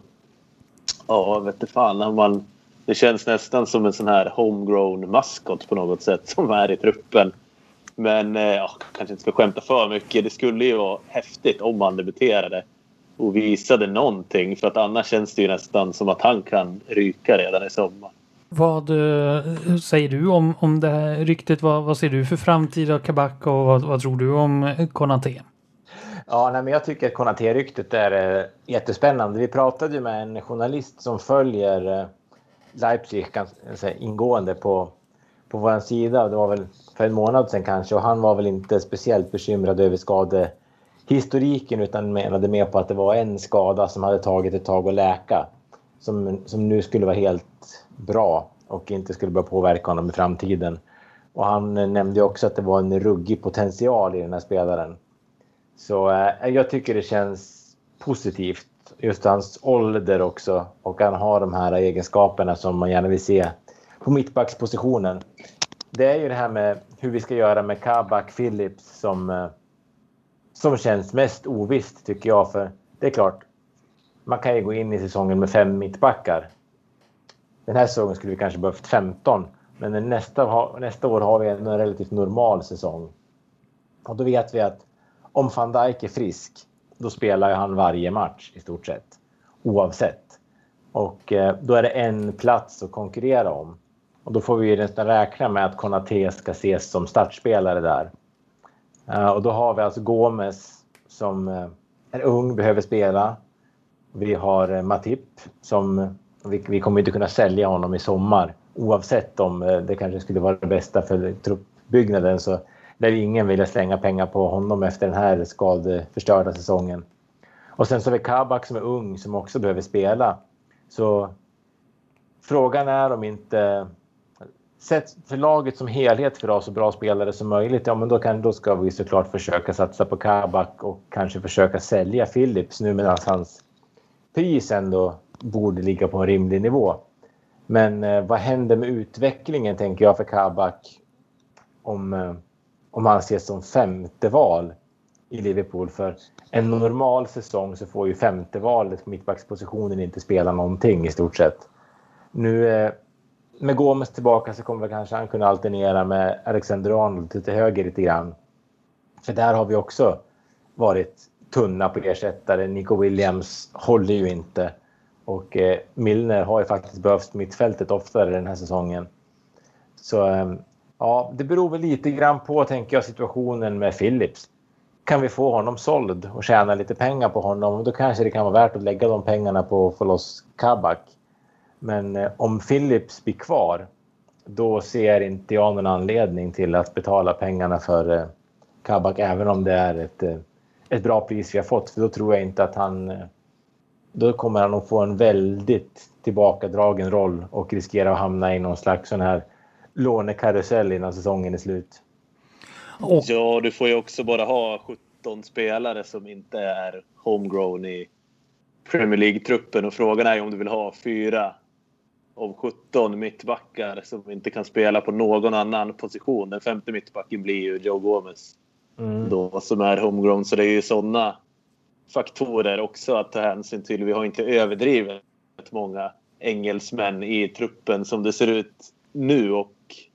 ja, vet inte fan, man, det känns nästan som en sån här homegrown maskot på något sätt som är i truppen. Men ja, kanske inte ska skämta för mycket. Det skulle ju vara häftigt om han debuterade och visade någonting, för att annars känns det ju nästan som att han kan ryka redan i sommar. Vad uh, säger du om, om det här ryktet? Vad, vad ser du för framtid av Kabak, och vad, vad tror du om Konaté? Ja, nej, men jag tycker att Konaté-ryktet är äh, jättespännande. Vi pratade ju med en journalist som följer äh, Leipzig ganska ingående på, på vår sida. Det var väl för en månad sedan kanske, och han var väl inte speciellt bekymrad över skadehistoriken, utan menade mer på att det var en skada som hade tagit ett tag att läka, som, som nu skulle vara helt bra och inte skulle börja påverka honom i framtiden. Och han nämnde också att det var en ruggig potential i den här spelaren. Så eh, jag tycker det känns positivt. Just hans ålder också. Och han har de här egenskaperna som man gärna vill se på mittbackspositionen. Det är ju det här med hur vi ska göra med Kabak Phillips som, eh, som känns mest ovisst tycker jag. För det är klart, man kan ju gå in i säsongen med fem mittbackar. Den här säsongen skulle vi kanske behövt femton. Men nästa, nästa år har vi en relativt normal säsong. Och då vet vi att om Van Dijk är frisk, då spelar han varje match i stort sett. Oavsett. Och eh, då är det en plats att konkurrera om. Och då får vi nästan räkna med att Konaté ska ses som startspelare där. Uh, och då har vi alltså Gomes som uh, är ung, behöver spela. Vi har uh, Matip som uh, vi, vi kommer inte kunna sälja honom i sommar. Oavsett om uh, det kanske skulle vara det bästa för truppbyggnaden, så där ingen vill slänga pengar på honom efter den här skadeförstörda säsongen. Och sen så har vi Kabak som är ung som också behöver spela. Så frågan är om inte, sett för laget som helhet för oss så bra spelare som möjligt, ja men då, kan, då ska vi såklart försöka satsa på Kabak och kanske försöka sälja Phillips nu medan hans pris ändå borde ligga på en rimlig nivå. Men eh, vad händer med utvecklingen tänker jag för Kabak om, eh, om han ses som femte val i Liverpool? För en normal säsong så får ju femte valet på mittbackspositionen inte spela någonting i stort sett. Nu eh, med Gomes tillbaka så kommer vi kanske han kunna alternera med Alexander-Arnold till höger lite grann. För där har vi också varit tunna på ersättare. Nico Williams håller ju inte. Och eh, Milner har ju faktiskt behövt mittfältet oftare den här säsongen. Så eh, ja, det beror väl lite grann på, tänker jag, situationen med Phillips. Kan vi få honom såld och tjäna lite pengar på honom, då kanske det kan vara värt att lägga de pengarna på att få loss Kabak. Men eh, om Phillips blir kvar, då ser inte jag någon anledning till att betala pengarna för eh, Kabak, även om det är ett, eh, ett bra pris vi har fått. För då tror jag inte att han... Eh, då kommer han att få en väldigt tillbakadragen roll och riskera att hamna i någon slags sån här lånekarusell innan säsongen är slut. Och... Ja, du får ju också bara ha sjutton spelare som inte är homegrown i Premier League-truppen. Och frågan är ju om du vill ha fyra av sjutton mittbackar som inte kan spela på någon annan position. Den femte mittbacken blir ju Joe Gomez mm. då, som är homegrown. Så det är ju sådana faktorer också att ta hänsyn till. Vi har inte överdrivet många engelsmän i truppen som det ser ut nu, och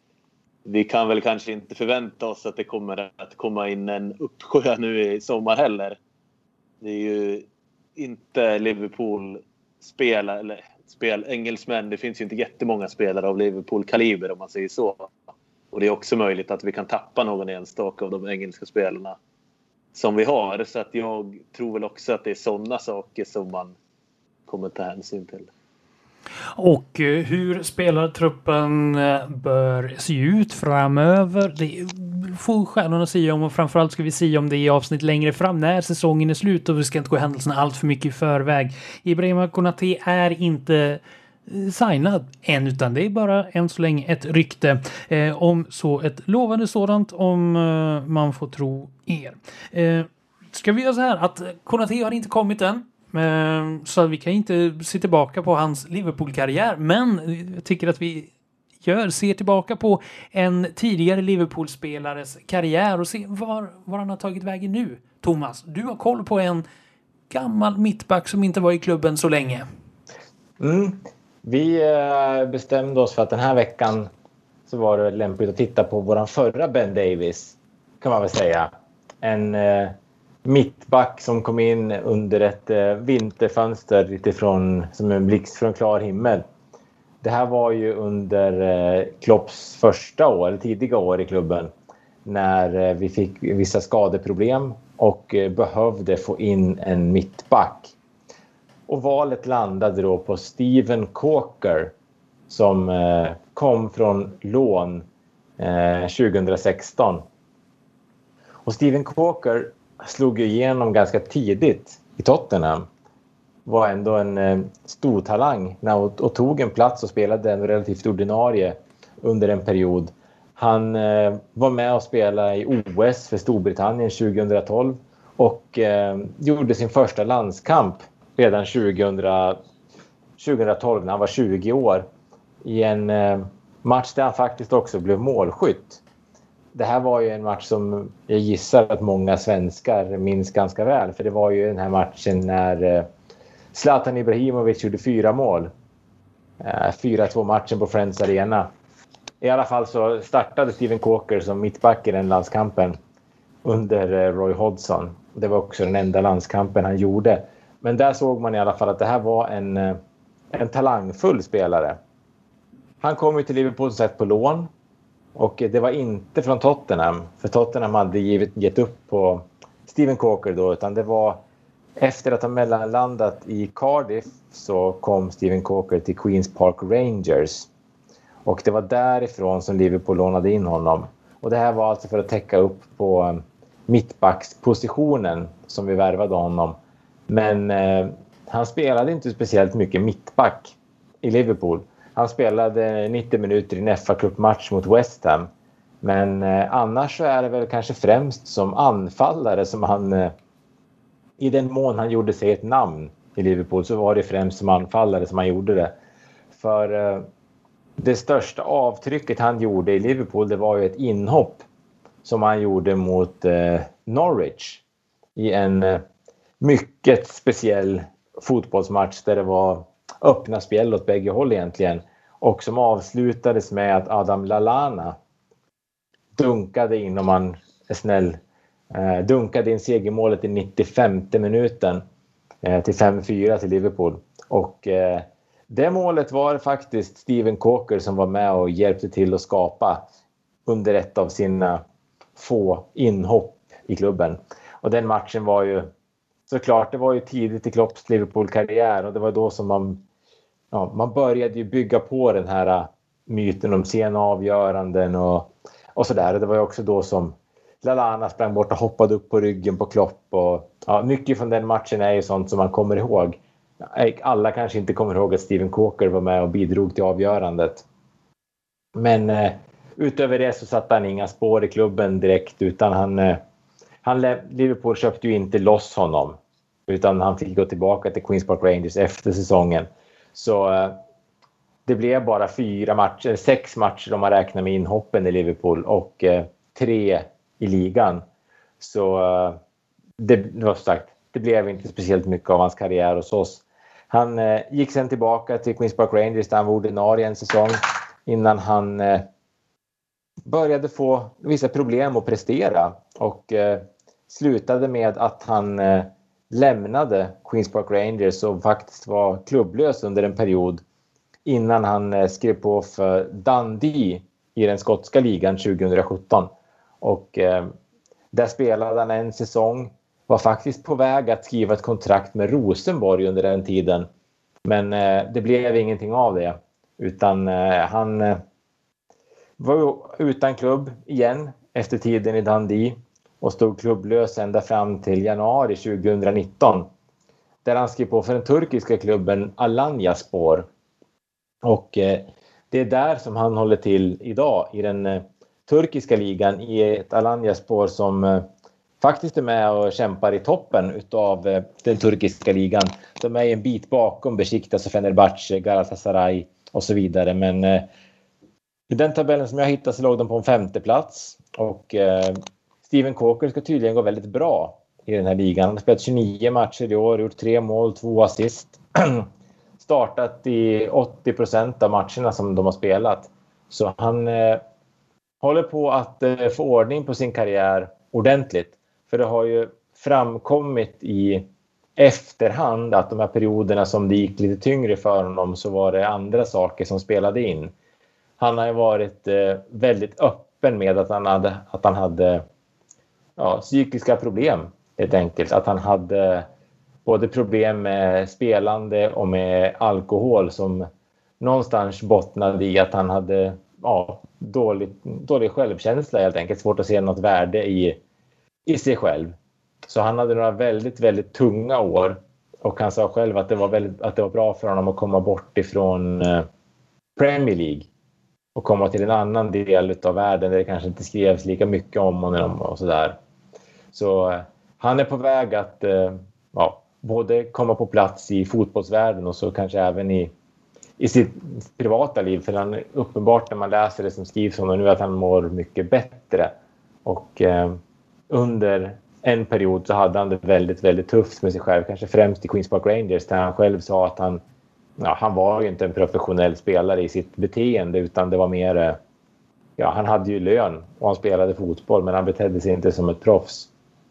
vi kan väl kanske inte förvänta oss att det kommer att komma in en uppsjö nu i sommar heller. Det är ju inte Liverpool spela eller spel engelsmän. Det finns ju inte jättemånga spelare av Liverpool-kaliber om man säger så. Och det är också möjligt att vi kan tappa någon enstaka av de engelska spelarna som vi har. Så att jag tror väl också att det är sådana saker som man kommer ta hänsyn till. Och hur spelartruppen bör se ut framöver, det får stjärnorna säga om, och framförallt ska vi se om det i avsnitt längre fram när säsongen är slut, och vi ska inte gå händelserna allt för mycket i förväg. Ibrahima Konaté är inte signad än, utan det är bara än så länge ett rykte, eh, om så ett lovande sådant, om eh, man får tro er. Eh, ska vi göra så här att Konaté har inte kommit än, så vi kan inte se tillbaka på hans Liverpool-karriär, men jag tycker att vi gör, ser tillbaka på en tidigare Liverpool-spelares karriär och se var, var han har tagit vägen nu. Thomas, du har koll på en gammal mittback som inte var i klubben så länge. Mm. Vi bestämde oss för att den här veckan så var det lämpligt att titta på våran förra Ben Davies, kan man väl säga. En mittback som kom in under ett eh, vinterfönster utifrån, som en blixt från klar himmel. Det här var ju under eh, Klopps första år, eller tidiga år i klubben, när eh, vi fick vissa skadeproblem och eh, behövde få in en mittback. Och valet landade då på Steven Coker som eh, kom från lån eh, tjugohundrasexton. Och Steven Coker slog ju igenom ganska tidigt i Tottenham. Var ändå en eh, stor talang och, och tog en plats och spelade en relativt ordinarie under en period. Han eh, var med och spelade i O S för Storbritannien tjugohundratolv och eh, gjorde sin första landskamp redan tjugohundra, tjugohundratolv när han var tjugo år i en eh, match där han faktiskt också blev målskytt. Det här var ju en match som jag gissar att många svenskar minns ganska väl, för det var ju den här matchen när eh, Zlatan Ibrahimovic gjorde fyra mål. Eh, fyra två matchen på Friends Arena. I alla fall så startade Steven Coker som mittback i den landskampen under Roy Hodgson. Det var också den enda landskampen han gjorde. Men där såg man i alla fall att det här var en, en talangfull spelare. Han kom ju till Liverpool sett på lån. Och det var inte från Tottenham. För Tottenham hade givet, gett upp på Steven Coker då. Utan det var efter att ha mellanlandat i Cardiff så kom Steven Coker till Queens Park Rangers. Och det var därifrån som Liverpool lånade in honom. Och det här var alltså för att täcka upp på mittbackspositionen som vi värvade honom. Men eh, han spelade inte speciellt mycket mittback i Liverpool. Han spelade nittio minuter i en F A-cupmatch mot West Ham. Men eh, annars så är det väl kanske främst som anfallare som han... Eh, I den mån han gjorde sig ett namn i Liverpool så var det främst som anfallare som han gjorde det. För... Eh, Det största avtrycket han gjorde i Liverpool, det var ju ett inhopp som han gjorde mot eh, Norwich i en eh, mycket speciell fotbollsmatch där det var öppna spel åt bägge håll egentligen, och som avslutades med att Adam Lallana dunkade in, om man är snäll, eh, dunkade in segermålet i nittiofemte minuten eh, till fem fyra till Liverpool. Och eh, det målet var faktiskt Steven Coker som var med och hjälpte till att skapa under ett av sina få inhopp i klubben. Och den matchen var ju såklart, det var ju tidigt i Klopps Liverpool-karriär, och det var då som man, ja, man började ju bygga på den här myten om sena avgöranden och, och sådär. Det var ju också då som Lallana sprang bort och hoppade upp på ryggen på Klopp. Och, ja, mycket från den matchen är ju sånt som man kommer ihåg. Alla kanske inte kommer ihåg att Steven Coker var med och bidrog till avgörandet. Men eh, utöver det så satte han inga spår i klubben direkt, utan han, eh, han Liverpool köpte ju inte loss honom, utan han fick gå tillbaka till Queens Park Rangers efter säsongen. Så eh, det blev bara fyra matcher, sex matcher om man räknar med inhoppen i Liverpool, och eh, tre i ligan. Så eh, det, det var sagt, det blev inte speciellt mycket av hans karriär hos oss. Han eh, gick sen tillbaka till Queens Park Rangers där han var ordinarie en säsong innan han eh, började få vissa problem att prestera, och eh, slutade med att han eh, lämnade Queens Park Rangers och faktiskt var klubblös under en period innan han eh, skrev på för Dundee i den skotska ligan tjugosjutton. Och eh, där spelade han en säsong. Var faktiskt på väg att skriva ett kontrakt med Rosenborg under den tiden. Men eh, det blev ingenting av det. Utan eh, han eh, var utan klubb igen efter tiden i Dundee. Och stod klubblös ända fram till januari tjugonitton. Där han skrev på för den turkiska klubben Alanyaspor. Och eh, det är där som han håller till idag. I den eh, turkiska ligan. I ett Alanyaspor som... Eh, faktiskt är med och kämpar i toppen utav eh, den turkiska ligan. De är en bit bakom Besiktas och Fenerbahce, Galatasaray och så vidare. Men eh, i den tabellen som jag hittade så låg de på en femte plats. Och eh, Steven Coker ska tydligen gå väldigt bra i den här ligan. Han har spelat tjugonio matcher i år, gjort tre mål, två assist. Startat i åttio procent av matcherna som de har spelat. Så han eh, håller på att eh, få ordning på sin karriär ordentligt. För det har ju framkommit i efterhand att de här perioderna som det gick lite tyngre för honom, så var det andra saker som spelade in. Han har ju varit eh, väldigt öppen med att han hade, att han hade ja, psykiska problem helt enkelt. Att han hade både problem med spelande och med alkohol som någonstans bottnade i att han hade ja, dålig, dålig självkänsla helt enkelt. Svårt att se något värde i i sig själv. Så han hade några väldigt, väldigt tunga år. Och han sa själv att det var, väldigt, att det var bra för honom att komma bort ifrån eh, Premier League. och komma till en annan del av världen där det kanske inte skrevs lika mycket om honom och sådär. Så eh, han är på väg att eh, ja, både komma på plats i fotbollsvärlden och så kanske även i, i sitt privata liv. För han är uppenbart när man läser det som skrivs om honom nu att han mår mycket bättre. Och eh, under en period så hade han det väldigt, väldigt tufft med sig själv. Kanske främst i Queens Park Rangers där han själv sa att han, ja, han var ju inte en professionell spelare i sitt beteende utan det var mer, eh, ja, han hade ju lön och han spelade fotboll men han betedde sig inte som ett proffs.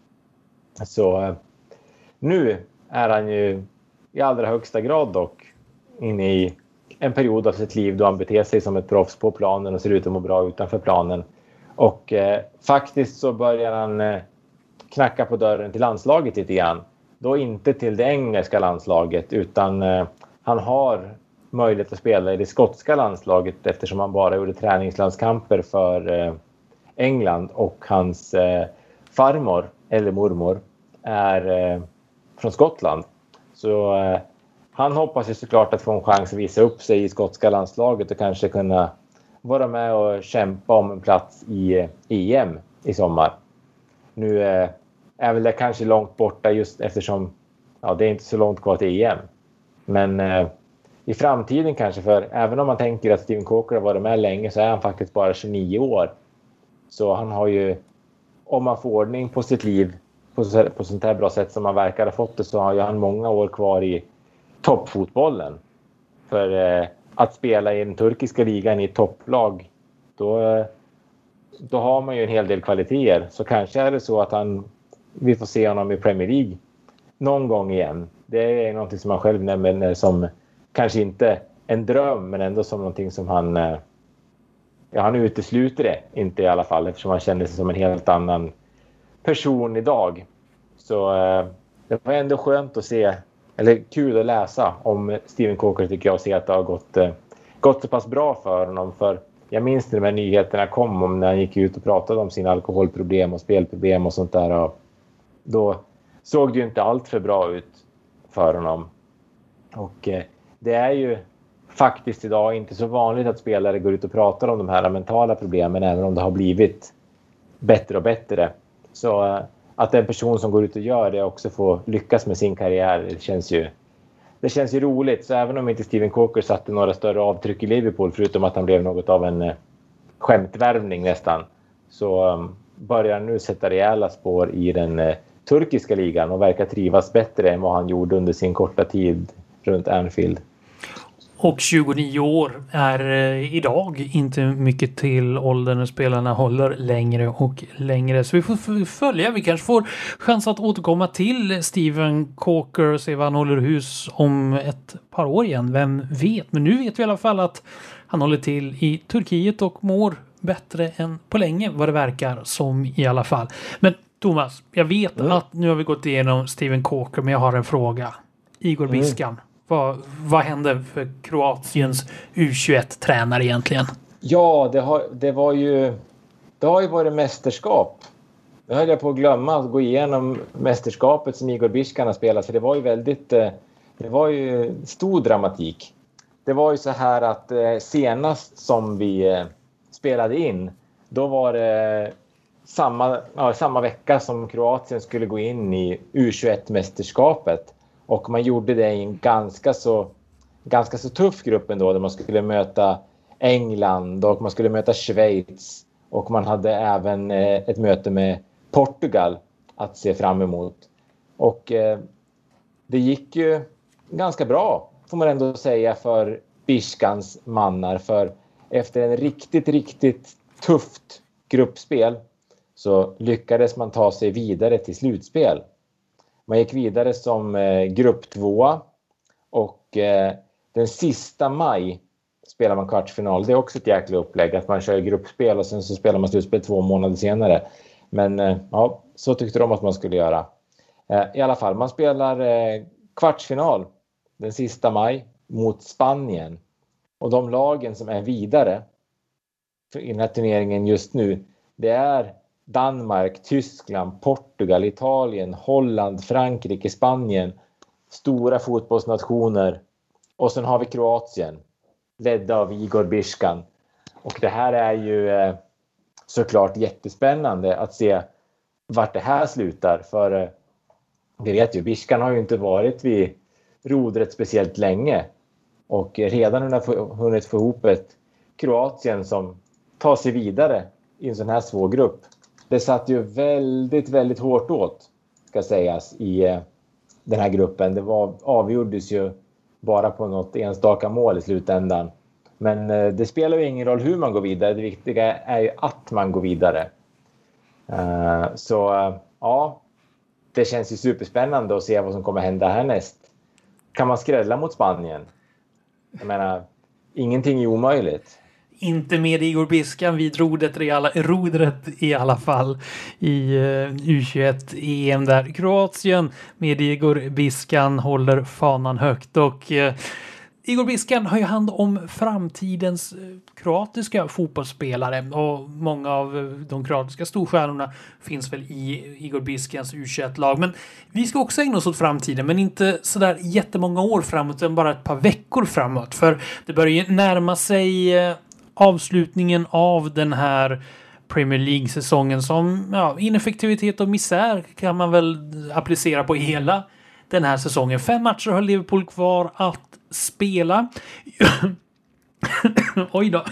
Så eh, nu är han ju i allra högsta grad dock inne i en period av sitt liv då han beter sig som ett proffs på planen och ser ut att må bra utanför planen. Och eh, faktiskt så börjar han eh, knacka på dörren till landslaget lite grann. Då inte till det engelska landslaget utan eh, han har möjlighet att spela i det skotska landslaget eftersom han bara gjorde träningslandskamper för eh, England och hans eh, farmor eller mormor är eh, från Skottland. Så eh, han hoppas ju såklart att få en chans att visa upp sig i skotska landslaget och kanske kunna vara med och kämpa om en plats i eh, E M i sommar. Nu eh, är väl det kanske långt borta just eftersom ja, det är inte så långt kvar till E M. Men eh, i framtiden kanske, för även om man tänker att Steven Corker har varit med länge så är han faktiskt bara tjugonio år. Så han har ju, om man får ordning på sitt liv på, på sånt här bra sätt som man verkar ha fått det, så har ju han många år kvar i toppfotbollen. För eh, att spela i den turkiska ligan i topplag, då, eh, då har man ju en hel del kvaliteter. Så kanske är det så att han, vi får se honom i Premier League någon gång igen. Det är någonting som man själv nämner som kanske inte en dröm, men ändå som någonting som han, eh, ja, han utesluter det inte i alla fall, eftersom han känner sig som en helt annan person idag. Så eh, det var ändå skönt att se, eller kul att läsa om Steven Corker tycker jag, och se att det har gått, eh, gått så pass bra för honom. För jag minns när de här nyheterna kom om när han gick ut och pratade om sina alkoholproblem och spelproblem och sånt där. Och då såg det ju inte allt för bra ut för honom. Och eh, det är ju faktiskt idag inte så vanligt att spelare går ut och pratar om de här mentala problemen, även om det har blivit bättre och bättre. Så eh, att en person som går ut och gör det också får lyckas med sin karriär, det känns ju, det känns ju roligt. Så även om inte Steven Corker satte några större avtryck i Liverpool, förutom att han blev något av en eh, skämtvärvning nästan, så eh, börjar han nu sätta rejäla spår i den eh, turkiska ligan och verkar trivas bättre än vad han gjorde under sin korta tid runt Anfield. Och tjugonio år är eh, idag inte mycket till åldern när spelarna håller längre och längre. Så vi får följa. Vi kanske får chans att återkomma till Steven Corker och se vad han håller hus om ett par år igen. Vem vet? Men nu vet vi i alla fall att han håller till i Turkiet och mår bättre än på länge, vad det verkar som i alla fall. Men Thomas, jag vet mm. att nu har vi gått igenom Steven Corker, men jag har en fråga. Igor mm. Biskan. Vad, vad hände för Kroatiens U tjugoett-tränare egentligen? Ja, det, har, det var ju det har ju varit mästerskap. Nu höll jag på att glömma att gå igenom mästerskapet som Igor Biskan har spelat. För det var ju väldigt, det var ju stor dramatik. Det var ju så här att senast som vi spelade in, då var det samma, ja, samma vecka som Kroatien skulle gå in i U tjugoett-mästerskapet. Och man gjorde det i en ganska så, ganska så tuff grupp ändå, där man skulle möta England och man skulle möta Schweiz. Och man hade även eh, ett möte med Portugal att se fram emot. Och eh, det gick ju ganska bra, får man ändå säga, för Biskans mannar. För efter en riktigt, riktigt tufft gruppspel så lyckades man ta sig vidare till slutspel. Man gick vidare som eh, grupp tvåa och eh, den sista maj spelar man kvartsfinal. Det är också ett jäkla upplägg att man kör gruppspel och sen så spelar man slutspel två månader senare. Men eh, ja, så tyckte de att man skulle göra. Eh, I alla fall, man spelar eh, kvartsfinal den sista maj mot Spanien. Och de lagen som är vidare i den här turneringen just nu, det är Danmark, Tyskland, Portugal, Italien, Holland, Frankrike, Spanien. Stora fotbollsnationer. Och sen har vi Kroatien, ledda av Igor Biskan. Och det här är ju eh, såklart jättespännande att se vart det här slutar. För eh, det vet ju, Biskan har ju inte varit vid rodret speciellt länge. Och redan har få, hunnit få ihop ett Kroatien som tar sig vidare i en sån här svår grupp. Det satt ju väldigt, väldigt hårt åt, ska sägas, i eh, den här gruppen. Det var, avgjordes ju bara på något enstaka mål i slutändan. Men eh, det spelar ju ingen roll hur man går vidare. Det viktiga är ju att man går vidare. Uh, så uh, ja, det känns ju superspännande att se vad som kommer hända härnäst. Kan man skrälla mot Spanien? Jag menar, ingenting är omöjligt. Inte med Igor Biskan vid rodret i alla, rodret i alla fall i uh, U tjugoett-E M där. Kroatien med Igor Biskan håller fanan högt och uh, Igor Biskan har ju hand om framtidens kroatiska fotbollsspelare och många av de kroatiska storstjärnorna finns väl i Igor Biskans U tjugoett-lag. Men vi ska också ägna oss åt framtiden, men inte sådär jättemånga år framåt utan bara ett par veckor framåt. För det börjar ju närma sig avslutningen av den här Premier League-säsongen som ja, ineffektivitet och misär kan man väl applicera på hela den här säsongen. Fem matcher har Liverpool kvar att spela. Oj då.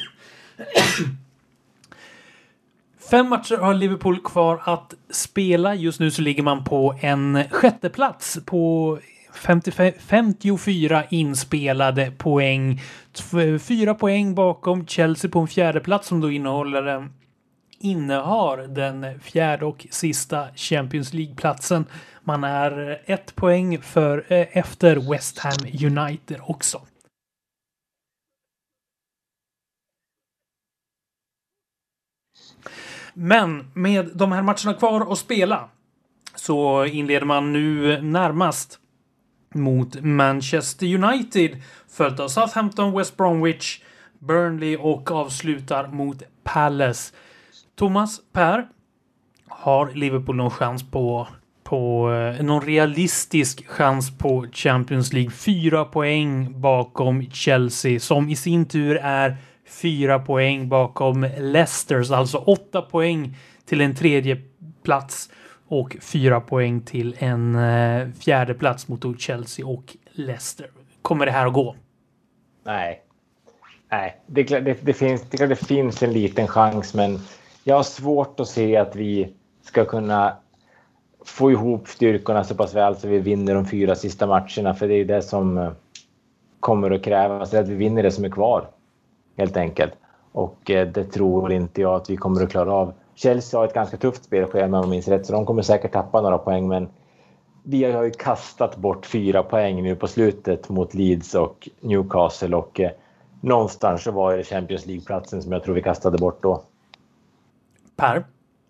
Fem matcher har Liverpool kvar att spela. Just nu så ligger man på en sjätte plats på femtiofyra inspelade poäng. Fyra poäng bakom Chelsea på en fjärde plats som då innehåller innehar den fjärde och sista Champions League-platsen. Man är ett poäng för, eh, efter West Ham United också. Men med de här matcherna kvar att spela så inleder man nu närmast mot Manchester United, följt av Southampton, West Bromwich, Burnley och avslutar mot Palace. Thomas, Per, har Liverpool någon chans på på någon realistisk chans på Champions League? Fyra poäng bakom Chelsea som i sin tur är fyra poäng bakom Leicester, alltså åtta poäng till en tredje plats och fyra poäng till en uh, fjärde plats mot Chelsea och Leicester. Kommer det här att gå? Nej. Nej, det, det, det, finns, det, det finns en liten chans, men jag har svårt att se att vi ska kunna få ihop styrkorna så pass väl så vi vinner de fyra sista matcherna, för det är det som kommer att krävas, att vi vinner det som är kvar helt enkelt. Och det tror inte jag att vi kommer att klara av. Chelsea har ett ganska tufft spelschema om jag minns rätt, så de kommer säkert tappa några poäng, men vi har ju kastat bort fyra poäng nu på slutet mot Leeds och Newcastle, och eh, någonstans så var det Champions League-platsen som jag tror vi kastade bort då. Per?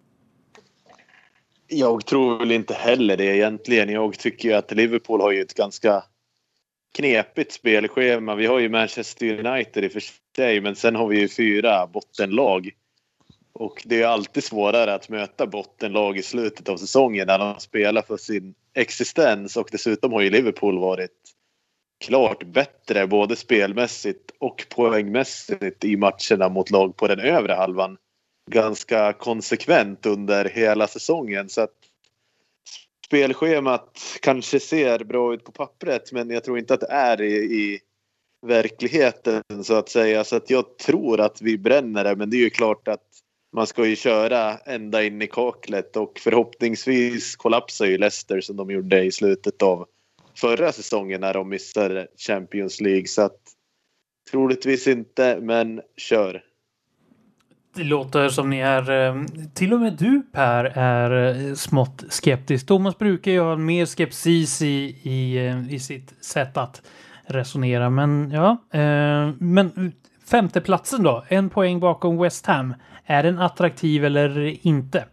Jag tror väl inte heller det egentligen. Jag tycker ju att Liverpool har ju ett ganska knepigt spelschema. Vi har ju Manchester United i och för sig, men sen har vi ju fyra bottenlag. Och det är alltid svårare att möta bottenlag i slutet av säsongen när de spelar för sin existens. Och dessutom har ju Liverpool varit klart bättre både spelmässigt och poängmässigt i matcherna mot lag på den övre halvan. Ganska konsekvent under hela säsongen. Så att spelschemat kanske ser bra ut på pappret, men jag tror inte att det är i, i verkligheten så att säga. Så att jag tror att vi bränner det, men det är ju klart att man ska ju köra ända in i kaklet, och förhoppningsvis kollapsar ju Leicester som de gjorde i slutet av förra säsongen när de missade Champions League. Så att troligtvis inte, men kör. Det låter som ni är, till och med du Per är smått skeptisk. Thomas brukar ju ha mer skepsis i, i, i sitt sätt att resonera. Men ja, men femteplatsen då, en poäng bakom West Ham. Är den attraktiv eller inte?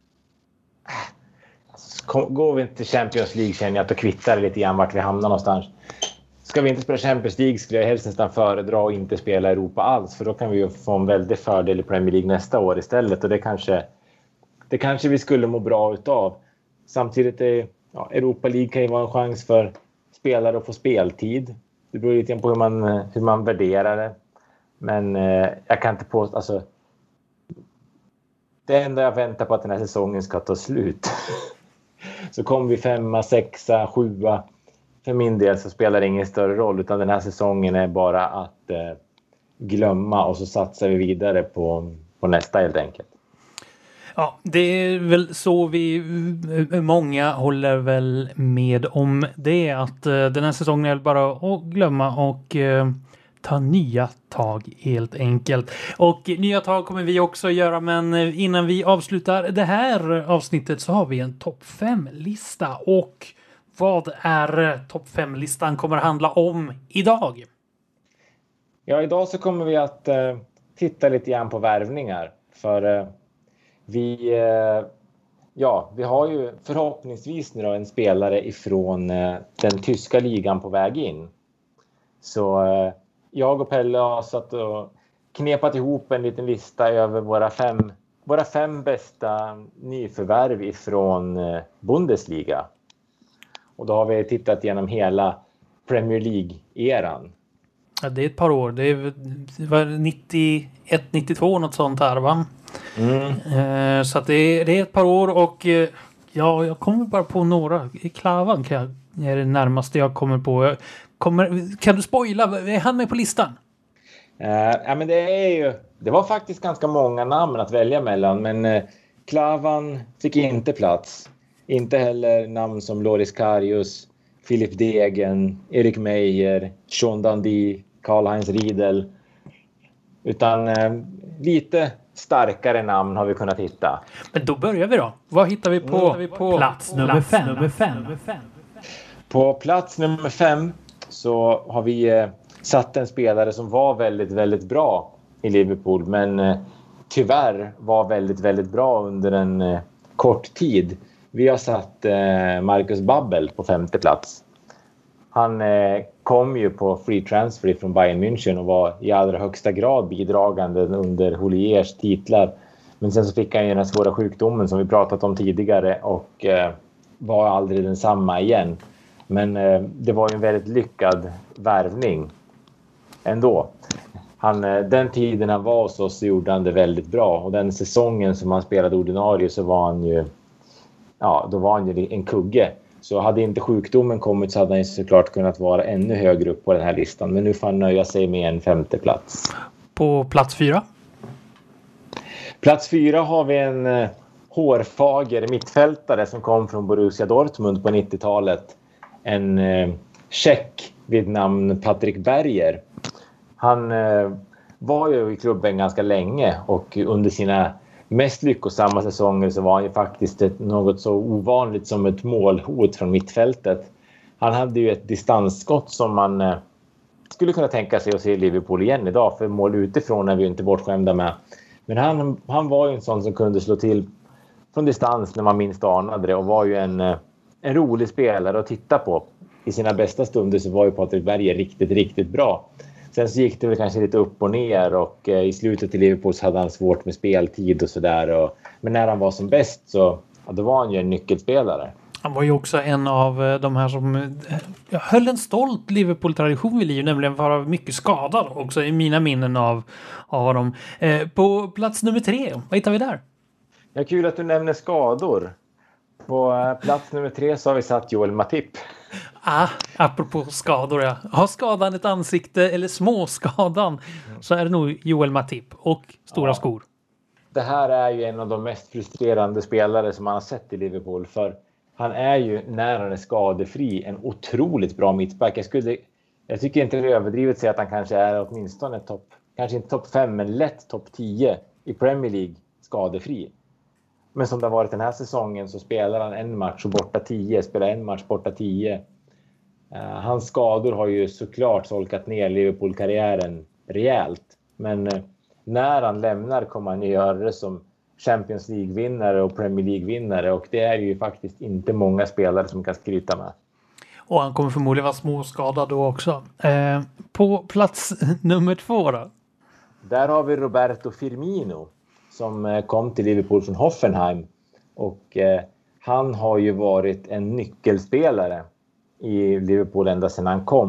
Går vi inte till Champions League känner jag att det kvittar lite grann vart vi hamnar någonstans. Ska vi inte spela Champions League skulle jag helst nästan föredra och inte spela Europa alls. För då kan vi ju få en väldigt fördel i Premier League nästa år istället. Och det kanske, det kanske vi skulle må bra utav. Samtidigt är ja, Europa League kan ju vara en chans för spelare att få speltid. Det beror lite på hur man, hur man värderar det. Men eh, jag kan inte påstå... Alltså, det enda jag väntar på att den här säsongen ska ta slut. Så kommer vi femma, sexa, sjua. För min del så spelar det ingen större roll. Utan den här säsongen är bara att eh, glömma. Och så satsar vi vidare på, på nästa helt enkelt. Ja, det är väl så vi många håller väl med om det. Att eh, den här säsongen är bara att glömma och eh, ta nya tag helt enkelt. Och nya tag kommer vi också göra, men innan vi avslutar det här avsnittet så har vi en topp fem-lista. Och vad är topp fem-listan kommer att handla om idag? Ja, idag så kommer vi att eh, titta lite grann på värvningar. För eh, vi, eh, ja, vi har ju förhoppningsvis nu då en spelare ifrån eh, den tyska ligan på väg in. Så eh, jag och Pelle har satt och knepat ihop en liten lista över våra fem, våra fem bästa nyförvärv ifrån eh, Bundesliga. Och då har vi tittat igenom hela Premier League-eran. Ja, det är ett par år. Det var nittioett nittiotvå något sånt här, va? Mm. Eh, så att det, är, det är ett par år och eh, ja, jag kommer bara på några. I Klavan kan jag, är det närmaste jag kommer på. Jag kommer, kan du spoila? Är han med på listan? Uh, ja, men det är ju... Det var faktiskt ganska många namn att välja mellan, men uh, Klavan fick inte plats. Inte heller namn som Loris Karius, Philip Degen, Erik Meyer, Sean Dundee, Karl-Heinz Riedel. Utan uh, lite starkare namn har vi kunnat hitta. Men då börjar vi då. Vad hittar vi på, mm. på plats nummer plats fem? Nummer fem. På plats nummer fem så har vi eh, satt en spelare som var väldigt, väldigt bra i Liverpool. Men eh, tyvärr var väldigt, väldigt bra under en eh, kort tid. Vi har satt eh, Marcus Babbel på femte plats. Han eh, kom ju på free transfer från Bayern München och var i allra högsta grad bidragande under Holiers titlar. Men sen så fick han ju den här svåra sjukdomen som vi pratat om tidigare och eh, var aldrig densamma igen. Men eh, det var ju en väldigt lyckad värvning ändå. Han, eh, den tiden han var hos oss så gjorde han det väldigt bra. Och den säsongen som han spelade ordinarie så var han ju, ja, då var han ju en kugge. Så hade inte sjukdomen kommit så hade han såklart kunnat vara ännu högre upp på den här listan. Men nu får han nöja sig med en femte plats. På plats fyra? Plats fyra har vi en eh, hårfager mittfältare som kom från Borussia Dortmund på nittiotalet. En eh, tjeck vid namn Patrik Berger. Han eh, var ju i klubben ganska länge och under sina mest lyckosamma säsonger så var han ju faktiskt ett, något så ovanligt som ett målhot från mittfältet. Han hade ju ett distansskott som man eh, skulle kunna tänka sig att se i Liverpool igen idag, för mål utifrån är vi inte bortskämda med. Men han, han var ju en sån som kunde slå till från distans när man minst anade det och var ju en, en rolig spelare att titta på. I sina bästa stunder så var ju Patrik Berger riktigt, riktigt bra. Sen så gick det väl kanske lite upp och ner och eh, i slutet i Liverpool så hade han svårt med speltid och sådär. Men när han var som bäst så ja, då var han ju en nyckelspelare. Han var ju också en av de här som jag höll en stolt Liverpool-tradition vid liv, nämligen vara mycket skadad också i mina minnen av, av honom. Eh, på plats nummer tre, vad hittar vi där? Ja, kul att du nämner skador. På eh, plats nummer tre så har vi satt Joel Matip. Ah, apropå skador, ja. Har skadan ett ansikte eller småskadan mm. så är det nog Joel Matip och stora ja. skor. Det här är ju en av de mest frustrerande spelare som man har sett i Liverpool, för han är ju, när han är skadefri, en otroligt bra mittback. Jag, skulle, jag tycker inte det är överdrivet att säga att han kanske är åtminstone topp, kanske inte topp fem, men lätt topp tio i Premier League skadefri. Men som det har varit den här säsongen så spelar han en match och borta tio, spelar en match borta tio. Uh, hans skador har ju såklart solkat ner Liverpool-karriären rejält. Men uh, när han lämnar kommer han göra det som Champions League-vinnare och Premier League-vinnare. Och det är ju faktiskt inte många spelare som kan skryta med. Och han kommer förmodligen vara småskadad då också. Eh, på plats nummer två då? Där har vi Roberto Firmino som eh, kom till Liverpool från Hoffenheim. Och eh, han har ju varit en nyckelspelare i Liverpool ända sedan han kom.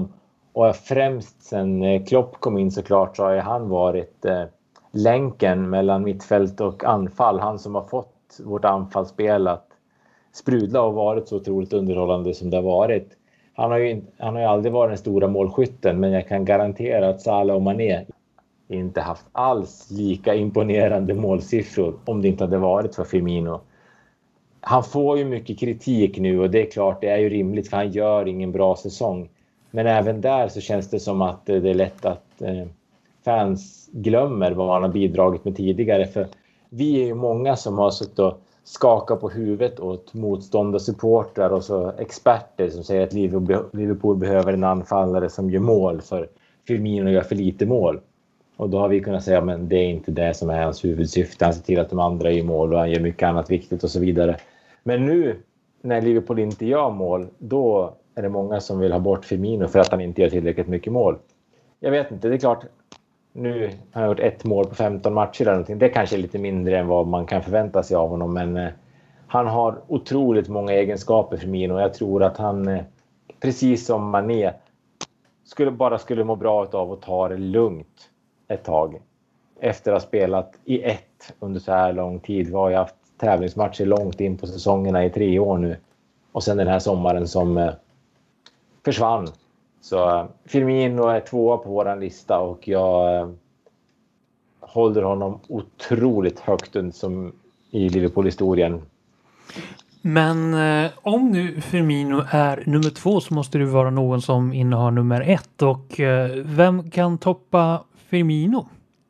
Och främst sen Klopp kom in såklart så har han varit eh, länken mellan mittfält och anfall. Han som har fått vårt anfallsspel att sprudla och varit så otroligt underhållande som det har varit. Han har ju, han har ju aldrig varit den stora målskytten, men jag kan garantera att Salah och Mané inte haft alls lika imponerande målsiffror om det inte hade varit för Firmino. Han får ju mycket kritik nu och det är klart, det är ju rimligt för han gör ingen bra säsong. Men även där så känns det som att det är lätt att eh, fans glömmer vad han har bidragit med tidigare. För vi är ju många som har suttit och skakat på huvudet åt motståndarsupportrar och så experter som säger att Liverpool behöver en anfallare som gör mål för Firmino gör för lite mål. Och då har vi kunnat säga men det är inte det som är hans huvudsyfte. Han ser till att de andra gör mål och han gör mycket annat viktigt och så vidare. Men nu när Liverpool inte gör mål, då är det många som vill ha bort Firmino för att han inte gör tillräckligt mycket mål. Jag vet inte, det är klart. Nu har han gjort ett mål på femton matcher eller någonting. Det kanske är lite mindre än vad man kan förvänta sig av honom. Men eh, han har otroligt många egenskaper Firmino. Och jag tror att han, eh, precis som Mané, skulle, bara skulle må bra av att ta det lugnt ett tag. Efter att ha spelat i ett under så här lång tid. Vi har ju haft tävlingsmatcher långt in på säsongerna i tre år nu. Och sen den här sommaren som eh, försvann. Så Firmino är tvåa på våran lista och jag eh, håller honom otroligt högt som i Liverpool-historien. Men eh, om nu Firmino är nummer två så måste det vara någon som innehar nummer ett. Och eh, vem kan toppa Firmino?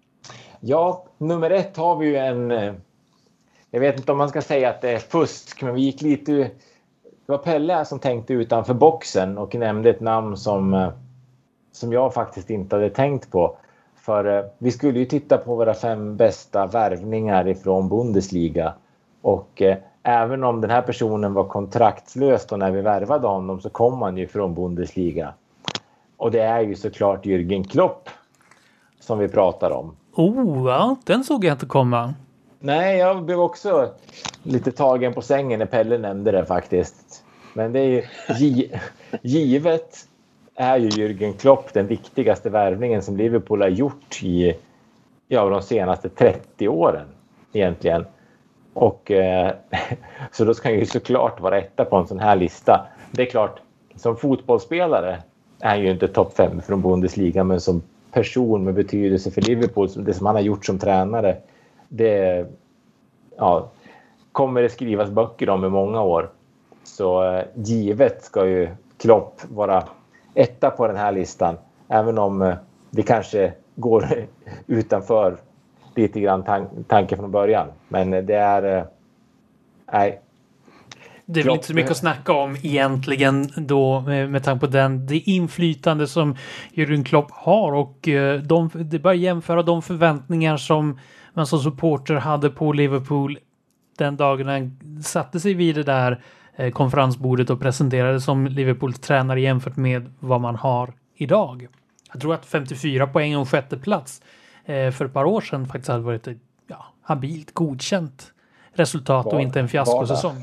Ja, nummer ett har vi ju en... Eh, jag vet inte om man ska säga att det är fusk, men vi gick lite... Det var Pelle som tänkte utanför boxen och nämnde ett namn som, som jag faktiskt inte hade tänkt på. För vi skulle ju titta på våra fem bästa värvningar ifrån Bundesliga. Och eh, även om den här personen var kontraktslös då när vi värvade honom så kom han ju från Bundesliga. Och det är ju såklart Jürgen Klopp som vi pratar om. Oh, ja, den såg jag inte komma. Nej, jag blev också lite tagen på sängen när Pelle nämnde det faktiskt. Men det är ju gi- givet är ju Jürgen Klopp den viktigaste värvningen som Liverpool har gjort i ja, de senaste trettio åren egentligen. Och eh, så då ska han ju såklart vara etta på en sån här lista. Det är klart, som fotbollsspelare är han ju inte topp fem från Bundesliga, men som person med betydelse för Liverpool, det som han har gjort som tränare, det ja, kommer det skrivas böcker om i många år. Så eh, givet ska ju Klopp vara etta på den här listan. Även om eh, det kanske går utanför lite grann tan- tanken från början. Men det är... Eh, nej. Det är väl inte så mycket att snacka om egentligen då med, med tanke på den, det inflytande som Jürgen Klopp har. Och eh, de, det bör jämföra de förväntningar som man som supporter hade på Liverpool den dagen han satte sig vid det där eh, konferensbordet och presenterade som Liverpool-tränare jämfört med vad man har idag. Jag tror att femtiofyra poäng och sjätte plats eh, för ett par år sedan faktiskt hade varit ett ja, habilt godkänt resultat var, och inte en fiaskosäsong.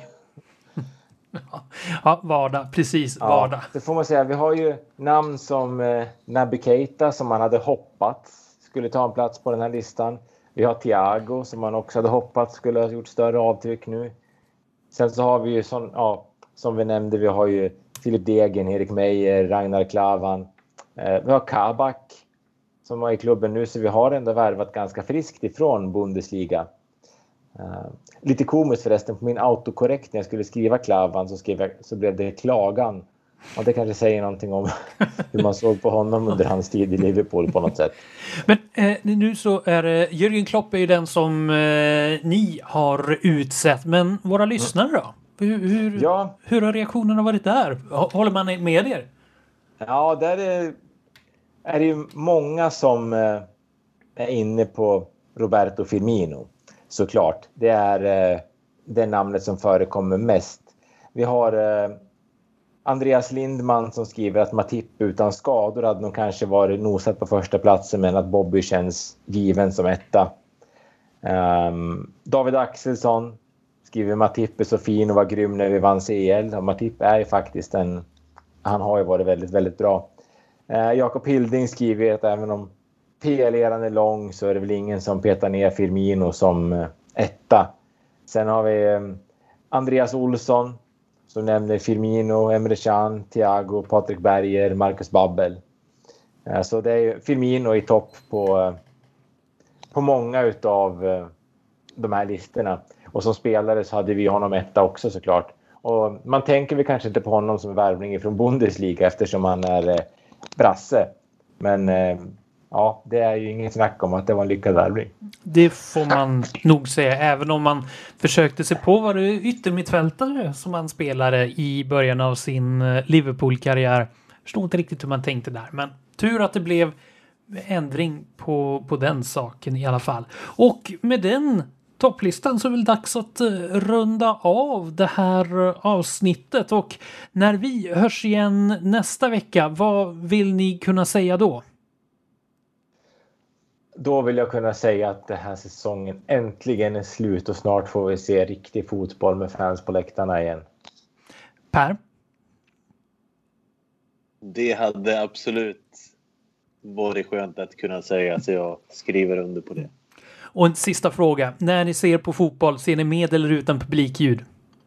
Ja, vardag. Precis, ja, vardag. Det får man säga. Vi har ju namn som eh, Naby Keita som man hade hoppats skulle ta en plats på den här listan. Vi har Thiago som man också hade hoppats skulle ha gjort större avtryck nu. Sen så har vi ju som, ja, som vi nämnde, vi har ju Filip Degen, Erik Meyer, Ragnar Klavan. Eh, vi har Kabak som var i klubben nu, så vi har ändå värvat ganska friskt ifrån Bundesliga. Uh, lite komiskt förresten, på min autokorrekt när jag skulle skriva Klavan så, skrev jag, så blev det Klagan. Och det kanske säger någonting om hur man såg på honom under hans tid i Liverpool på något sätt. Men eh, nu så är det, Jürgen Klopp är ju den som eh, ni har utsett. Men våra lyssnare då? Hur, hur, ja. hur har reaktionerna varit där? Håller man med er? Ja, där är, är det ju många som eh, är inne på Roberto Firmino. Såklart. Det är eh, det namnet som förekommer mest. Vi har eh, Andreas Lindman som skriver att Matip utan skador hade nog kanske varit nosat på första platsen, men att Bobby känns given som etta. Um, David Axelsson skriver Matip är så fin och var grym när vi vann C L. Och Matip är ju faktiskt en... Han har ju varit väldigt, väldigt bra. Eh, Jakob Hilding skriver att även om P L-eran är lång så är det väl ingen som petar ner Firmino som eh, etta. Sen har vi eh, Andreas Olsson som nämner Firmino, Emre Can, Thiago, Patrik Berger, Marcus Babbel. Eh, så det är ju Firmino i topp på, eh, på många utav eh, de här listorna. Och som spelare så hade vi honom etta också såklart. Och man tänker väl kanske inte på honom som värvning från Bundesliga eftersom han är eh, brasse. Men eh, ja, det är ju inget snack om att det var en lyckad värvning. Det får man nog säga, även om man försökte se på vad det är yttermittfältare som han spelade i början av sin Liverpool-karriär. Jag förstår inte riktigt hur man tänkte där, men tur att det blev ändring på, på den saken i alla fall. Och med den topplistan så är det väl dags att runda av det här avsnittet. Och när vi hörs igen nästa vecka, vad vill ni kunna säga då? Då vill jag kunna säga att den här säsongen äntligen är slut och snart får vi se riktig fotboll med fans på läktarna igen. Per? Det hade absolut varit skönt att kunna säga, så jag skriver under på det. Och en sista fråga. När ni ser på fotboll, ser ni med eller utan publikljud?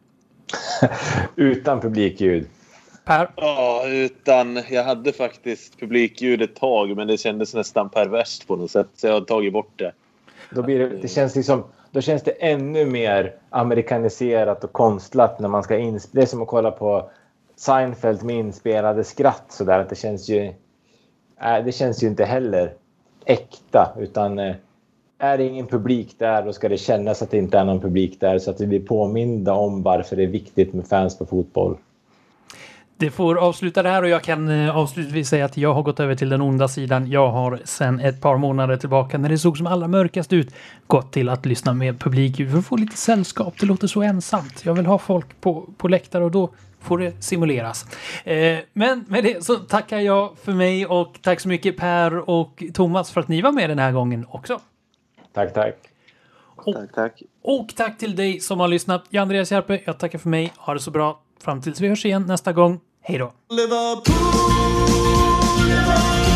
Utan publikljud. Per? Ja, utan. Jag hade faktiskt publikljud ett tag, men det kändes nästan perverst på något sätt, så jag har tagit bort det. Då, blir det, det känns liksom, då känns det ännu mer amerikaniserat och konstlat när man ska inspela. Det är som att kolla på Seinfeld med inspelade skratt så där, att det känns ju äh, det känns ju inte heller äkta, utan äh, är det ingen publik där, då ska det kännas att det inte är någon publik där, så att vi blir påminda om varför det är viktigt med fans på fotboll. Det får avsluta det här, och jag kan eh, avslutningsvis säga att jag har gått över till den onda sidan. Jag har sedan ett par månader tillbaka, när det såg som allra mörkast ut, gått till att lyssna med publikljud för att få lite sällskap. Det låter så ensamt. Jag vill ha folk på, på läktare, och då får det simuleras. Eh, men med det så tackar jag för mig, och tack så mycket Per och Thomas för att ni var med den här gången också. Tack, tack. Och, Tack, tack. Och tack till dig som har lyssnat. Jag är Andreas Järpe, jag tackar för mig. Ha det så bra fram tills vi hörs igen nästa gång. Hej då! Liverpool, Liverpool.